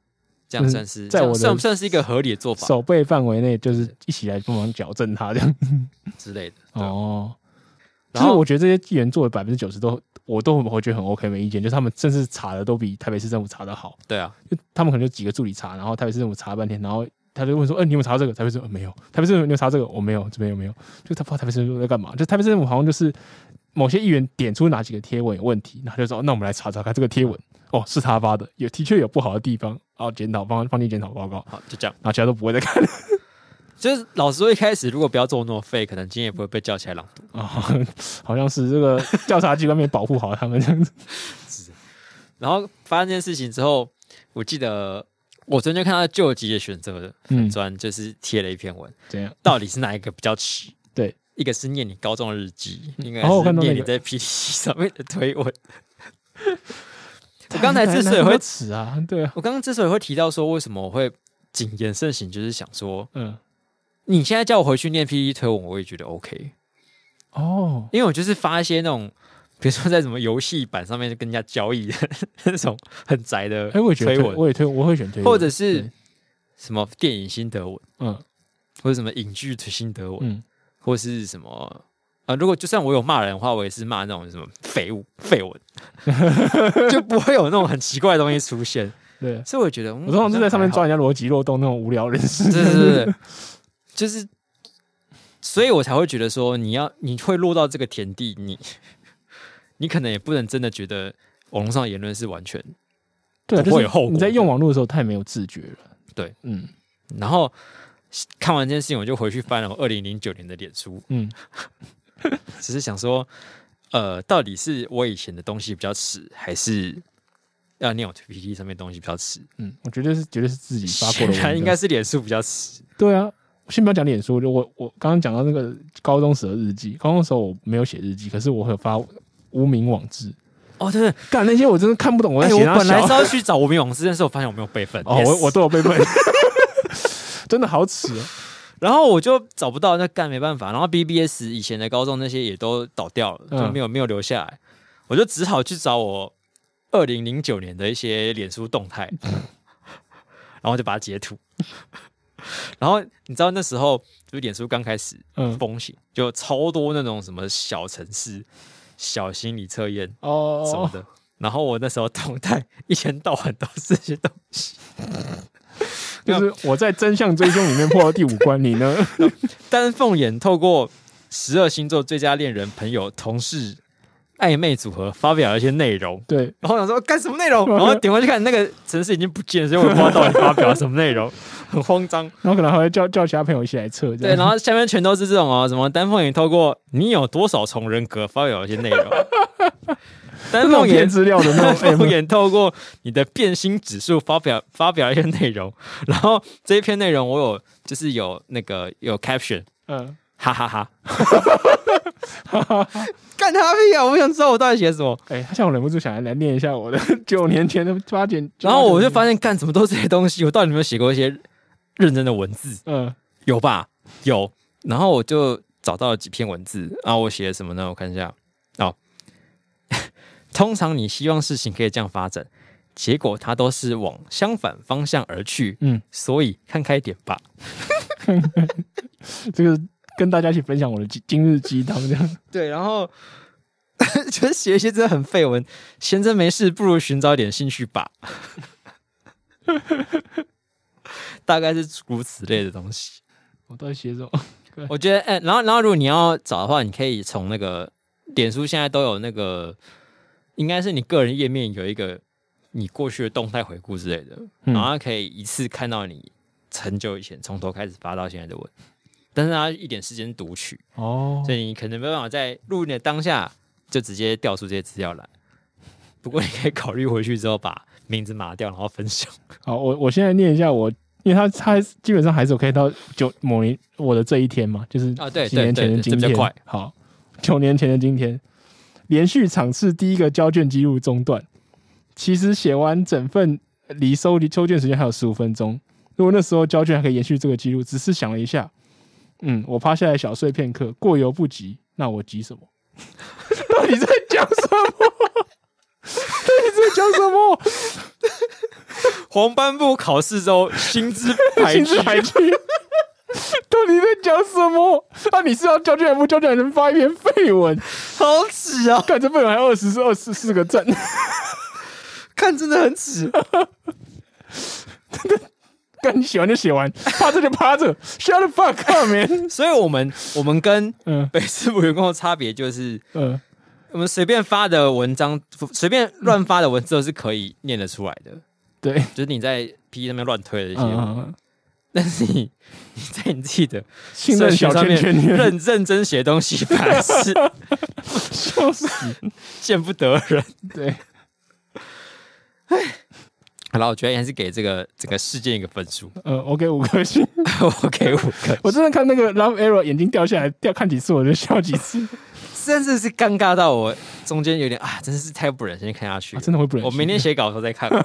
这样算是在我的算不算是一个合理的做法？ 守备范围内，就是一起来帮忙矫正他这样之类的。 哦，然后我觉得这些议员做的百分之九十都，我都会觉得很 OK， 没意见。就是他们甚至查的都比台北市政府查的好。 对啊， 他们可能就几个助理查，然后台北市政府查了半天，然后他就问说：“哎、欸，你有没有查这个？”台北市政府、呃、没有，台北市政府你有查这个？我没有，这边有没有？就他不知道台北市政府在干嘛。就台北市政府好像就是某些议员点出哪几个贴文有问题，然后就说：“哦、那我们来查查看这个贴文。”哦，是他发的，有的确有不好的地方，然后检讨放放进检讨报告， 好，就这样， 然后其他都不会再看。 就是老实说，一开始如果不要做那么废，可能今天也不会被叫起来朗读啊、哦，好像是这个调查机关没保护好他们这样子。 是，然后发生这件事情之后，我记得我昨天看到救急的选择的粉专，就是贴了一篇文， 怎样？ 到底是哪一个比较迟？ 对， 一个是念你高中的日记，应该是念你在 P T T 上面的推文。我刚才之所以会迟啊，对啊， 我刚刚之所以会提到说为什么我会谨言慎行，就是想说，嗯，你现在叫我回去念 P T T 推文，我也觉得 OK 哦，因为我就是发一些那种，比如说在什么游戏版上面跟人家交易的那种很宅的推文， 推我也推，我会选推文， 或者是什么电影心得文，嗯，或者什么影剧心得文，嗯，或是什么。啊、如果就算我有骂人的话，我也是骂那种什么废物、废文，就不会有那种很奇怪的东西出现。 对， 所以我觉得，嗯、 我通常是在上面抓人家逻辑漏洞那种无聊人士。 对对对对，就是，所以我才会觉得说，你要你会落到这个田地，你你可能也不能真的觉得网络上的言论是完全对， 不会有后果、 就是。你在用网络的时候太没有自觉了。 对，嗯，然后看完这件事情，我就回去翻了我二零零九年的脸书，嗯。只是想说，呃，到底是我以前的东西比较迟，还是要念我 P P T 上面的东西比较迟？嗯， 我觉得是，绝对是自己发过的。 显然应该是脸书比较迟。 对啊，先不要讲脸书，就我我刚刚讲到那个高中时的日记，高中时候我没有写日记，可是我会有发无名网志。 哦，对对， 干那些我真的看不懂。我在写、欸， 我本来是要去找无名网志，但是我发现我没有备份。 哦， yes 我我都有备份，真的好迟哦。 然后我就找不到，那干没办法。然后 B B S 以前的高中那些也都倒掉了，就没有没有留下来。我就只好去找我二零零九年的一些脸书动态，然后就把它截图。然后你知道那时候就是脸书刚开始风行，嗯、就超多那种什么小程式、小心理测验哦什么的。然后我那时候动态一天到晚都是这些东西。 就是我在真相追踪里面破到第五关，你呢？ 丹凤眼透过十二星座最佳恋人、朋友、同事暧昧组合发表了一些内容， 对， 然后想说干什么内容，然后点回去看那个程式已经不见了，所以我不知道到底发表了什么内容，很慌张。 然后可能还会叫叫其他朋友一起来测， 对，然后下面全都是这种哦，什么丹凤眼透过你有多少重人格发表了一些内容。丹凤眼资料的那种， 丹凤眼透过你的变心指数发表发表一些内容，然后这一篇内容我有就是有那个有 caption， 嗯，哈哈哈，干他屁啊！我想知道我到底写什么。 哎、欸，他像我忍不住想来来念一下我的九年前的八点， 然后我就发现干怎么都是这些东西，我到底有没有写过一些认真的文字？嗯，有吧？有。然后我就找到了几篇文字，然后我写了什么呢？我看一下，哦。通常你希望事情可以这样发展，结果它都是往相反方向而去。嗯，所以看开点吧。 这个跟大家一起分享我的今日鸡汤，这样对。然后就是写一些真的很废文，闲着没事不如寻找点兴趣吧。大概是如此类的东西。 我到底写什么？ 我觉得，哎、欸，然后，然后如果你要找的话，你可以从那个脸书现在都有那个。应该是你个人页面有一个你过去的动态回顾之类的，嗯、然后它可以一次看到你很久以前从头开始发到现在的文，但是它一点时间读取哦，所以你可能没办法在录音的当下就直接调出这些资料来。不过你可以考虑回去之后把名字码掉，然后分享。 好，我我现在念一下我，因为它它基本上还是可以到九某年我的这一天嘛，就是啊对几年前的今天， 对对对，这比较快。 好，九年前的今天。连续场次第一个交卷记录中断，其实写完整份离收收卷时间还有十五分钟。如果那时候交卷还可以延续这个记录，只是想了一下，嗯，我趴下来小睡片刻，过犹不及，那我急什么？到底在讲什么？到底在讲什么？ 黄斑部考试之后薪资排薪资排序。到底在讲什么？啊，你是要交卷还不交卷？能发一篇废文， 好耻啊！ 看这废文还二十二十四个赞， 看真的很耻。 干你写完就写完，趴着就趴着 ，shut the fuck up man。 所以我们我们跟北市府员工的差别就是，嗯，我们随便发的文章，随便乱发的文字都是可以念得出来的。 对， 就是你在 P T 上面乱推的一些。嗯但是你你在你自己的信任小圈圈里认认真写东西，反而是笑死， 见不得人。 对， 哎，好了，我觉得还是给这个整个事件一个分数。 呃，我给五颗星， 我给五颗。 我真的看那个 Love Arrow 眼睛掉下来，掉看几次我就笑几次， 真的是尴尬到我中间有点啊，真的是太不忍心看下去、 啊，真的会不忍心。 我明天写稿的时候再看。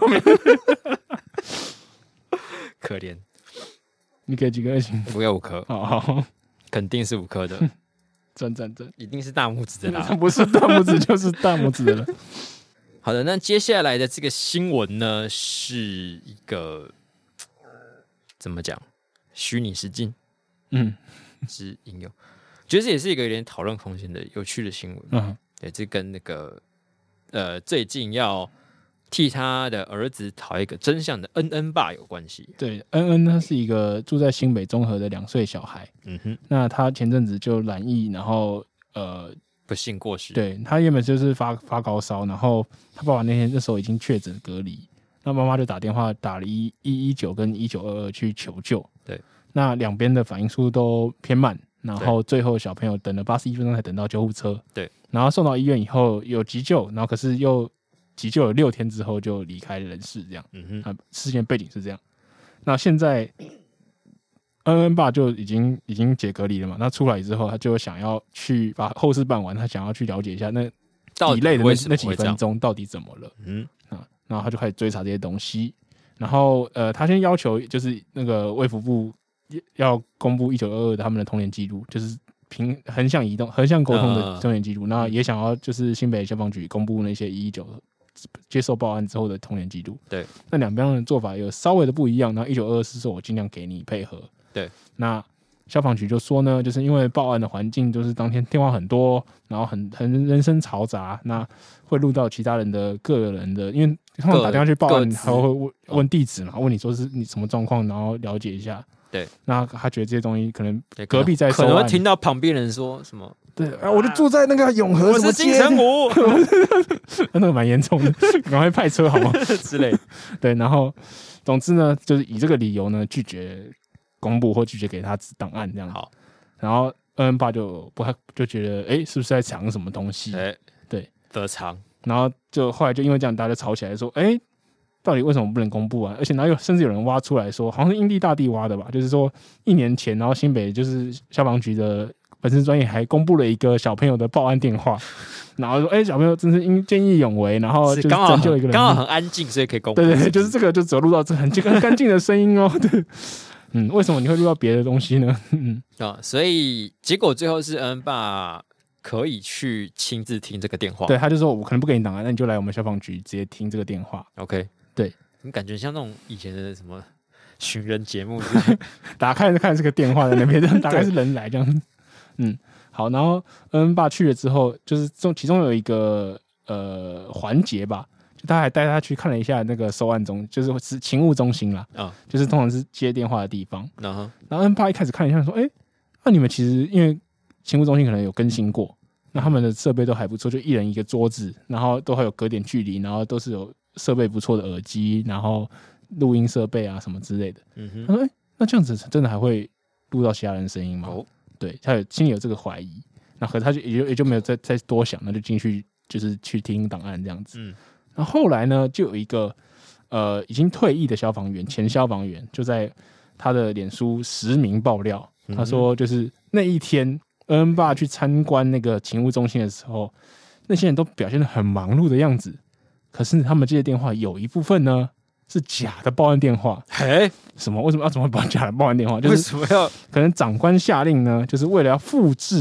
可怜。 你给几颗星？ 我给五颗， 好好， 肯定是五颗的， 赞赞赞， 一定是大拇指的啦， 不是大拇指就是大拇指的了。 好的，那接下来的这个新闻呢，是一个怎么讲？虚拟实境，嗯，是应用，觉得这也是一个有点讨论空间的有趣的新闻。嗯，对，这跟那个呃最近要。替他的儿子讨一个真相的恩恩爸有关系。 对，恩恩他是一个住在新北中和的两岁小孩。嗯哼，那他前阵子就染疫，然后呃不幸过世。 对，他原本就是发发高烧，然后他爸爸那天那时候已经确诊隔离，那妈妈就打电话打了一一一九跟一九二二去求救。 对， 那两边的反应速度都偏慢，然后最后小朋友等了八十一分钟才等到救护车。 对， 然后送到医院以后有急救，然后可是又。急救了六天之后就离开人世，这样。嗯哼，事件背景是这样。那现在恩恩爸就已经已经解隔离了嘛？那出来之后，他就想要去把后事办完，他想要去了解一下那底类的 那, 那几分钟到底怎么了。嗯啊，然后他就开始追查这些东西。然后呃，他先要求就是那个卫福部要公布一九二二的他们的通联记录，就是平横向移动、横向沟通的通联记录。那、嗯、也想要就是新北消防局公布那些一一九。接受报案之后的通联记录， 对， 那两边的做法有稍微的不一样。然后一九二二是说我尽量给你配合， 对。 那消防局就说呢，就是因为报案的环境就是当天电话很多，然后很很人声嘈杂，那会录到其他人的个人的，因为他们打电话去报案，还会问问地址嘛，问你说是你什么状况，然后了解一下。 对， 那他觉得这些东西可能隔壁在收案，可能会听到旁边人说什么。 对啊，我就住在那个永和什么街， 我是金城武， 那个蛮严重的，赶快派车好吗？ 之类。 对，然后总之呢，就是以这个理由呢，拒绝公布或拒绝给他档案这样。 好， 然后恩恩爸就不太就觉得，哎、欸，是不是在藏什么东西？ 哎、欸， 对， 得藏。 然后就后来就因为这样，大家就吵起来说，哎、欸。到底为什么不能公布啊？而且然后有甚至有人挖出来说，好像是英地大地挖的吧，就是说一年前，然后新北就是消防局的本身专业还公布了一个小朋友的报案电话，然后说，哎、欸，小朋友真是因见义勇为，然后就是拯救一个人， 刚好很安静，所以可以公布。 对对对，就是这个就只有录到这很很干净的声音哦。对，嗯，为什么你会录到别的东西呢？嗯啊，所以结果最后是恩爸可以去亲自听这个电话。 对，他就说我可能不给你档案，那你就来我们消防局直接听这个电话。 OK。 对， 你感觉像那种以前的什么寻人节目， 打开看这个电话在那边，大概是人来这样。嗯，好，然后恩爸去了之后，就是中其中有一个呃环节吧，就他还带他去看了一下那个收案中，就是勤务中心啦，啊、哦，就是通常是接电话的地方。Uh-huh. 然后恩爸一开始看了一下，说：“哎、欸，那、啊、你们其实因为勤务中心可能有更新过，那他们的设备都还不错，就一人一个桌子，然后都还有隔点距离，然后都是有。”设备不错的耳机，然后录音设备啊什么之类的。嗯哼，他说：“哎、欸，那这样子真的还会录到其他人声音吗？”哦，对，他有心里有这个怀疑，那可是他就也就也就没有再再多想，那就进去就是去听档案这样子。嗯，然后后来呢，就有一个呃已经退役的消防员，前消防员就在他的脸书实名爆料，他说就是那一天恩恩爸去参观那个勤务中心的时候，那些人都表现得很忙碌的样子。可是他们接的电话有一部分呢是假的报案电话。 哎， 什么？为什么要怎么报假的报案电话？就是为什么要？ 可能长官下令呢，就是为了要复制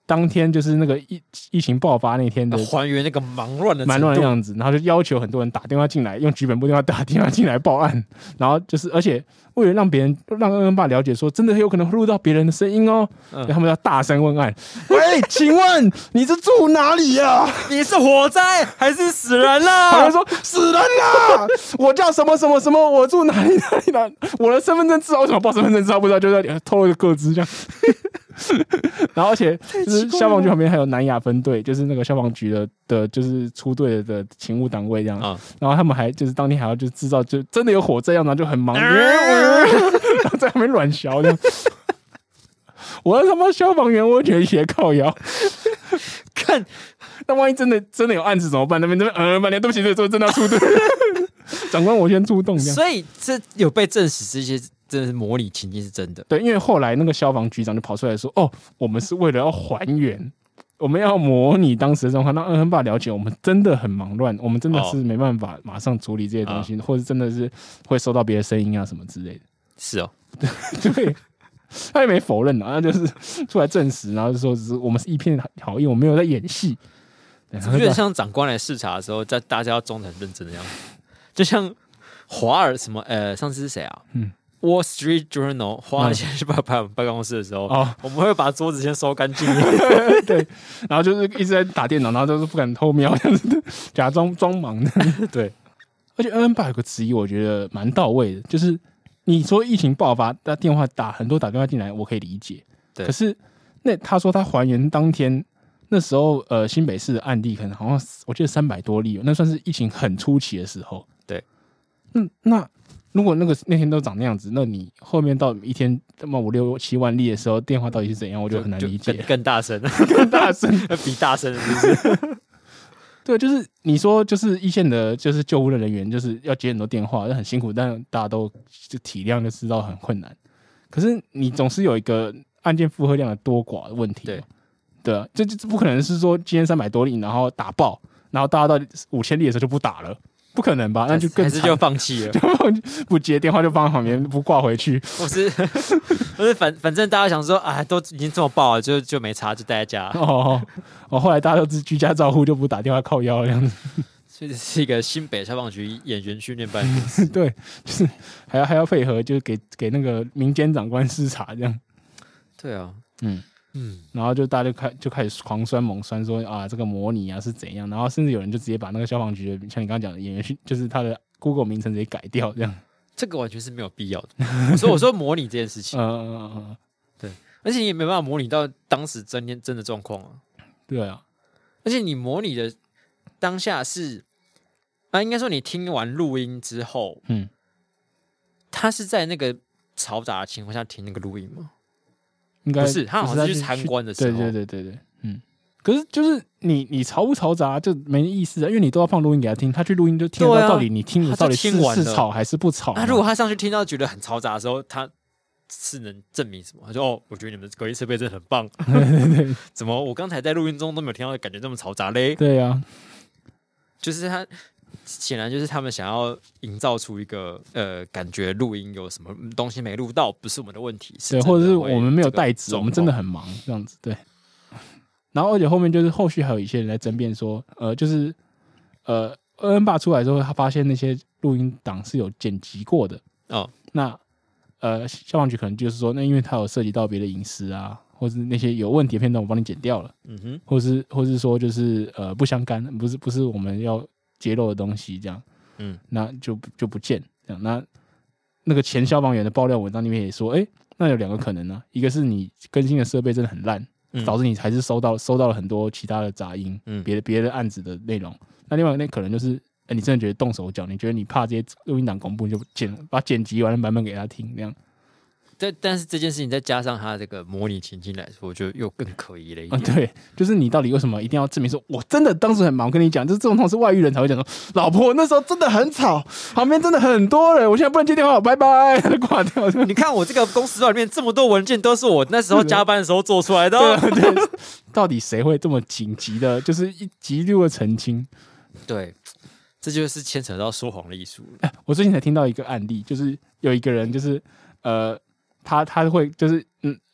当天就是那个疫疫情爆发那天的还原那个忙乱的忙乱的样子，然后就要求很多人打电话进来，用局本部电话打电话进来报案，然后就是而且为了让别人让恩恩爸了解说，真的有可能会录到别人的声音哦，嗯、他们要大声问案。喂，请问你是住哪里呀、啊？ 你是火灾还是死人啦？ 他们说死人啦！我叫什么什么什么，我住哪里哪里哪里，我的身份证字号为什么报身份证字号不知道，就在透露一个个资这样。然后而且就是消防局旁边还有南亚分队，就是那个消防局的的，就是出队的勤务单位这样。嗯、然后他们还就是当天还要就制造就真的有火灾样，然后就很忙，嗯、然后在那边乱笑这样。我他妈消防员，我觉得也靠腰。看，那万一真的真的有案子怎么办？那边那边呃，半天对不起，对，真的要出队。长官，我先出动。 所以这有被证实，这些真的是模拟情境是真的。 对，因为后来那个消防局长就跑出来说：“哦，我们是为了要还原，我们要模拟当时的状况，让恩恩爸了解我们真的很忙乱，我们真的是没办法马上处理这些东西，哦、或者真的是会收到别的声音啊什么之类的。” 是哦， 对。他也没否认啊，他就是出来证实，然后就说只是我们是一片好意，我没有在演戏。 有点像长官来视察的时候，在大家要装得很认真的样子，就像华尔什么呃，上次是谁啊？嗯 ，Wall Street Journal 华尔先去拍拍我们办公室的时候，哦、我们会把桌子先收干净。 对，然后就是一直在打电脑，然后就是不敢偷瞄，这样子假装装忙的。对，而且恩恩爸有个质疑，我觉得蛮到位的，就是。你说疫情爆发，打电话打很多打电话进来，我可以理解。可是那他说他还原当天那时候，呃，新北市的案例可能好像我记得三百多例，那算是疫情很初期的时候。 对， 嗯，那如果那个那天都长那样子，那你后面到一天这么五六七万例的时候，电话到底是怎样？我觉得很难理解。 更, 更大声， 更大声， 比大声是不是？ 对，就是你说，就是一线的，就是救护的人员，就是要接很多电话，很辛苦，但大家都就体谅，就知道很困难。可是你总是有一个案件负荷量的多寡的问题，对，对啊，这这不可能是说今天三百多例，然后打爆，然后大家到五千例的时候就不打了。不可能吧？那就更还是就放弃了， 就放不接电话就放在旁边不挂回去。 不是，不是，反反正大家想说啊，都已经这么爆了，就就没差，就待在家。 哦哦，后来大家都是居家照护，就不打电话靠腰这样子。 所以这是一个新北消防局演员训练班。 对，就是还要还要配合，就是给给那个民间长官视察这样。 对啊， 嗯。嗯，然后就大家就开就开始狂酸猛酸说啊这个模拟啊是怎样，然后甚至有人就直接把那个消防局的像你刚刚讲的演员就是他的 Google 名称直接改掉这样， 这个完全是没有必要的。所以我说模拟这件事情，嗯嗯嗯嗯，对，而且你也没办法模拟到当时真天真的状况啊。 对啊， 而且你模拟的当下是啊，应该说你听完录音之后，嗯，他是在那个嘈杂的情况下听那个录音吗？ 应该不是，他好像是去参观的时候。 对对对对对，嗯。可是就是你你嘈不嘈杂就没意思啊，因为你都要放录音给他听，他去录音就听得到到底你听的到底是是吵还是不吵。 那如果他上去听到觉得很嘈杂的时候，他是能证明什么？他说哦，我觉得你们隔音设备真的很棒。怎么我刚才在录音中都没有听到感觉这么嘈杂嘞？ 对啊， 就是他。显然就是他们想要营造出一个呃感觉录音有什么东西没录到，不是我们的问题， 对，或者是我们没有带纸，我们真的很忙这样子，对。然后而且后面就是后续还有一些人来争辩说，呃，就是呃，恩恩爸出来之后，他发现那些录音档是有剪辑过的哦。那呃，消防局可能就是说，那因为他有涉及到别的隐私啊，或是那些有问题的片段，我帮你剪掉了，嗯哼，或是或是说就是呃不相干，不是不是我们要揭露的东西，这样，嗯，那就就不见这样。那那个前消防员的爆料文章里面也说，哎、欸，那有两个可能呢、啊，一个是你更新的设备真的很烂，嗯、导致你还是收到收到了很多其他的杂音，嗯，别的别的案子的内容。那另外那可能就是，哎、欸，你真的觉得动手脚，你觉得你怕这些录音档公布，你就剪把剪辑完的版本给他听，这样。 但但是这件事情再加上他这个模拟情境来说，我觉得又更可疑了一点、 啊。对，就是你到底为什么一定要证明说，我真的当时很忙？我跟你讲，就是这种通常是外遇人才会讲说，老婆那时候真的很吵，旁边真的很多人，我现在不能接电话，拜拜，他就挂掉。 你看我这个公司里面这么多文件，都是我那时候加班的时候做出来的、哦。 对, 对，到底谁会这么紧急的，就是一极度的澄清？ 对。这就是牵扯到说谎的艺术、 欸。我最近才听到一个案例，就是有一个人，就是呃。他他会就是嗯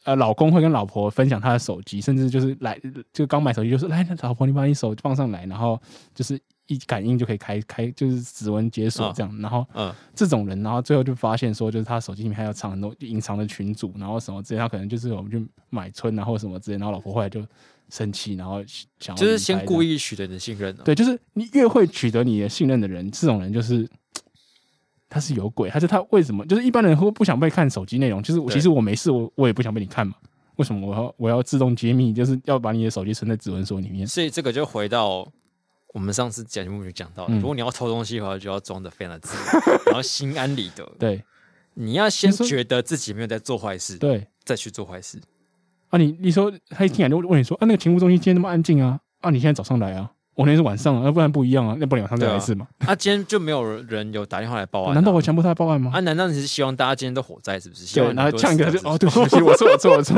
呃老公会跟老婆分享他的手机，甚至就是来就刚买手机就是来老婆你把你手放上来，然后就是一感应就可以开开就是指纹解锁这样，嗯、然后嗯这种人，然后最后就发现说就是他手机里面还有藏很多隐藏的群组，然后什么之类，他可能就是我们去买春啊或什么之类，然后老婆后来就生气，然后想要就是先故意取得你的信任、哦， 对，就是你越会取得你的信任的人，这种人就是他是有鬼，他是他为什么就是一般人会不想被看手机内容，就是其实我没事，我我也不想被你看嘛，为什么我要我要自动揭秘，就是要把你的手机存在指纹锁里面？ 所以这个就回到我们上次节目就讲到、嗯，如果你要偷东西的话，就要装得非常的自然，然后心安理得。 对， 你要先觉得自己没有在做坏事， 对， 再去做坏事。 啊你，你你说他一进来就问你说啊，那个勤务中心今天那么安静啊，啊，你现在早上来啊，我那天是晚上啊，要不然不一样啊，那不然晚上再来一次嘛。 啊，今天就没有人有打电话来报案、啊， 难道我强迫他报案吗？ 啊，难道你是希望大家今天都火灾是不是？ 对，然后呛一个就哦，对不起，我错我错我错。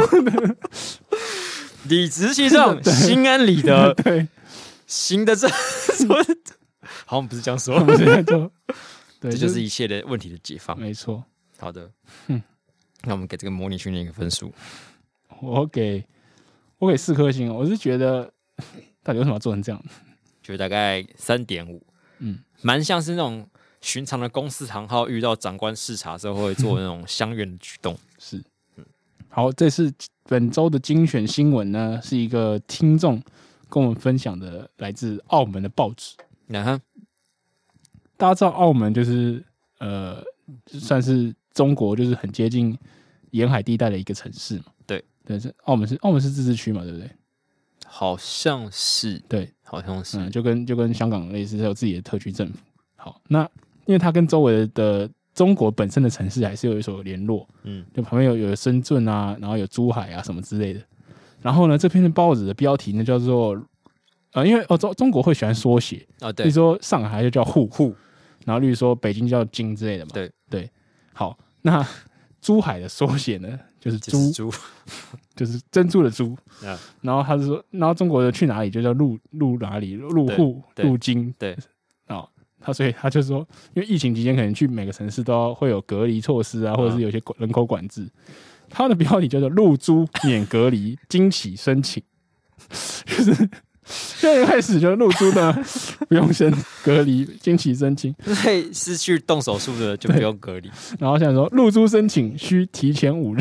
理直气壮，心安理得， 对， 行得正。好像不是这样说， 不是这样说， 对，这就是一切的问题的解放。 没错。 好的，嗯，那我们给这个模拟训练一个分数， 我给我给四颗星。我是觉得到底为什么要做成这样？ 就大概三点五，嗯，蛮像是那种寻常的公司行号遇到长官视察的时候会做那种相远的举动。 是，嗯，好，这是本周的精选新闻呢，是一个听众跟我们分享的来自澳门的报纸。 啊， 大家知道澳门就是呃，算是中国就是很接近沿海地带的一个城市嘛。 对， 对，是澳门是澳门是自治区嘛，对不对？ 好像是， 对， 好像是， 嗯，就跟就跟香港类似，有自己的特区政府。好，那因为它跟周围的中国本身的城市还是有一所联络，嗯，就旁边有有深圳啊，然后有珠海啊什么之类的。然后呢，这篇的报纸的标题呢叫做。呃，因为哦中中国会喜欢缩写啊、哦，对，比如说上海就叫沪沪，然后例如说北京叫京之类的嘛， 对对。好，那珠海的缩写呢，就是珠， 珠就是珍珠的珠。啊、然后他是说，然后中国的去哪里就叫入入哪里，入沪、入京， 对。 哦，他所以他就说，因为疫情期间可能去每个城市都要会有隔离措施啊，或者是有些人口管制。他的标题叫做“入珠免隔离，惊喜申请”，就是。现在开始就入珠呢，不用先隔离，经期申请。 对，是去动手术的就不用隔离。 然后现在说入珠申请需提前五日，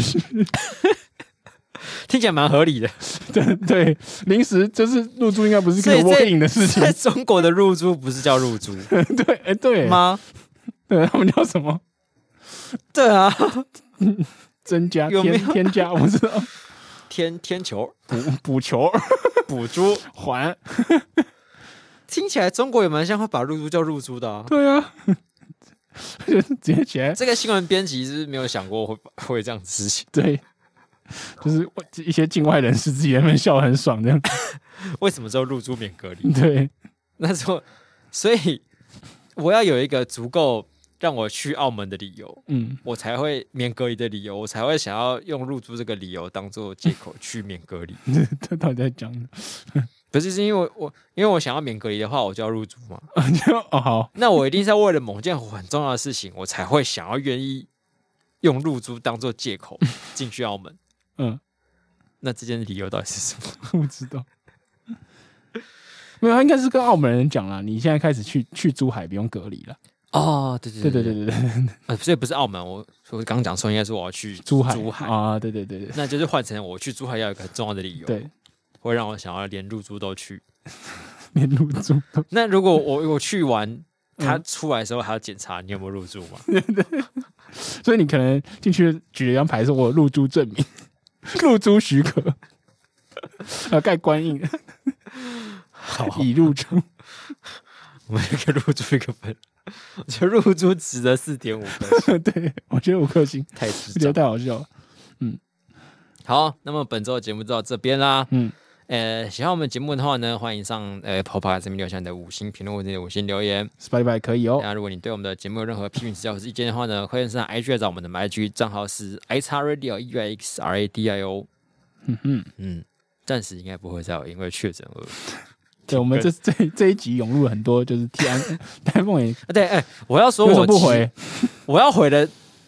听起来蛮合理的。 对对，临时就是入珠应该不是可以 walk in 的事情。 在中国的入珠不是叫入珠， 对，哎、欸、对吗？ 对，他们叫什么？ 对啊， 增加添添加，我不知道。 天天球补补球补珠还， 听起来中国也蛮像会把入珠叫入珠的啊。 对啊，直接起来。 这个新闻编辑是没有想过会会这样子事情。 对，就是一些境外人士自己在那边笑得很爽这样。 为什么只有入珠免隔离？ 对， 那时候所以我要有一个足够。让我去澳门的理由，嗯，我才会免隔离的理由，我才会想要用入珠这个理由当做借口去免隔离。 他到底在讲呢？ 不是，是因为我因为我想要免隔离的话，我就要入珠嘛。 哦，好， 那我一定是要为了某件很重要的事情，我才会想要愿意用入珠当做借口进去澳门。嗯，那这件理由到底是什么？ 不知道。没有，他应该是跟澳门人讲啦，你现在开始去去珠海不用隔离了。 哦，对对对对对对对， 呃，所以不是澳门，我我刚刚讲错，应该是我要去珠海， 珠海啊，对对对对， 那就是换成我去珠海要有一个很重要的理由， 对， 会让我想要连入珠都去， 连入珠都。 那如果我我去完，他出来的时候还要检查你有没有入珠嘛？ 对对，所以你可能进去举了一张牌，说我有入珠证明、入珠许可，要盖官印， 好， 已入珠。 我们一个入珠一个分。我觉得入珠值得四点五颗星， 对我觉得五颗星太值， 我觉得太好笑了。嗯， 好，那么本周的节目就到这边啦。嗯，呃，喜欢我们节目的话呢，欢迎上呃 Podcast 这边留下你的五星评论或者五星留言 ，Spotify 可以哦。 那如果你对我们的节目有任何批评指教或是意见的话呢，欢迎上 I G 来找我们的 I G 账号是 i x radio e y x r a d i o。嗯嗯嗯，暂时应该不会再有因为确诊而。 对，我们这这这一集涌入了很多，就是替安台凤也对，哎、欸，我要说我不回， 我要回的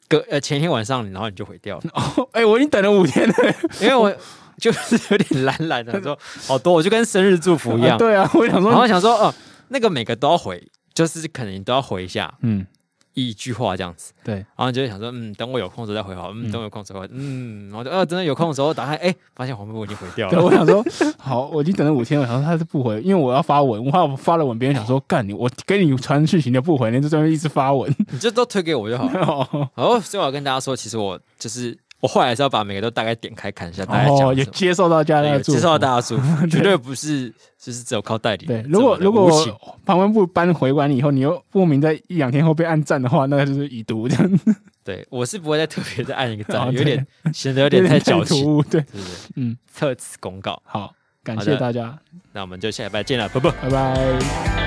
隔呃前一天晚上，然后你就毁掉了。 哦，哎、欸，我已经等了五天了， 因为我就是有点懒懒的，说好多，我就跟生日祝福一样。 啊对啊，我想说， 然后想说，哦、呃，那个每个都要回，就是可能都要回一下， 嗯。 一句话这样子， 对， 然后就会想说，嗯，等我有空的时候再回好，嗯，等我有空的时候，嗯，然后就呃，真的有空的时候打开，哎、欸，发现黄背部已经回掉了。 对，我想说，好，我已经等了五天了，想说他是不回，因为我要发文，我怕我发了文，别人想说，干你，我给你传讯息你不回，你就这边一直发文， 你就都推给我就好了。好，所以我要跟大家说，其实我就是。我后来还是要把每个都大概点开看一下，大概讲什么。 哦，也接受到大家的祝福， 接受到大家祝福，绝对不是就是只有靠代理。 对，如果如果旁边部班回完以后，你又莫名在一两天后被按赞的话，那就是已读这样。 对，我是不会再特别再按一个赞，有点显得有点太矫情。 对， 对对，嗯，特此公告。 好，感谢大家， 那我们就下礼拜见了，拜拜， 拜拜。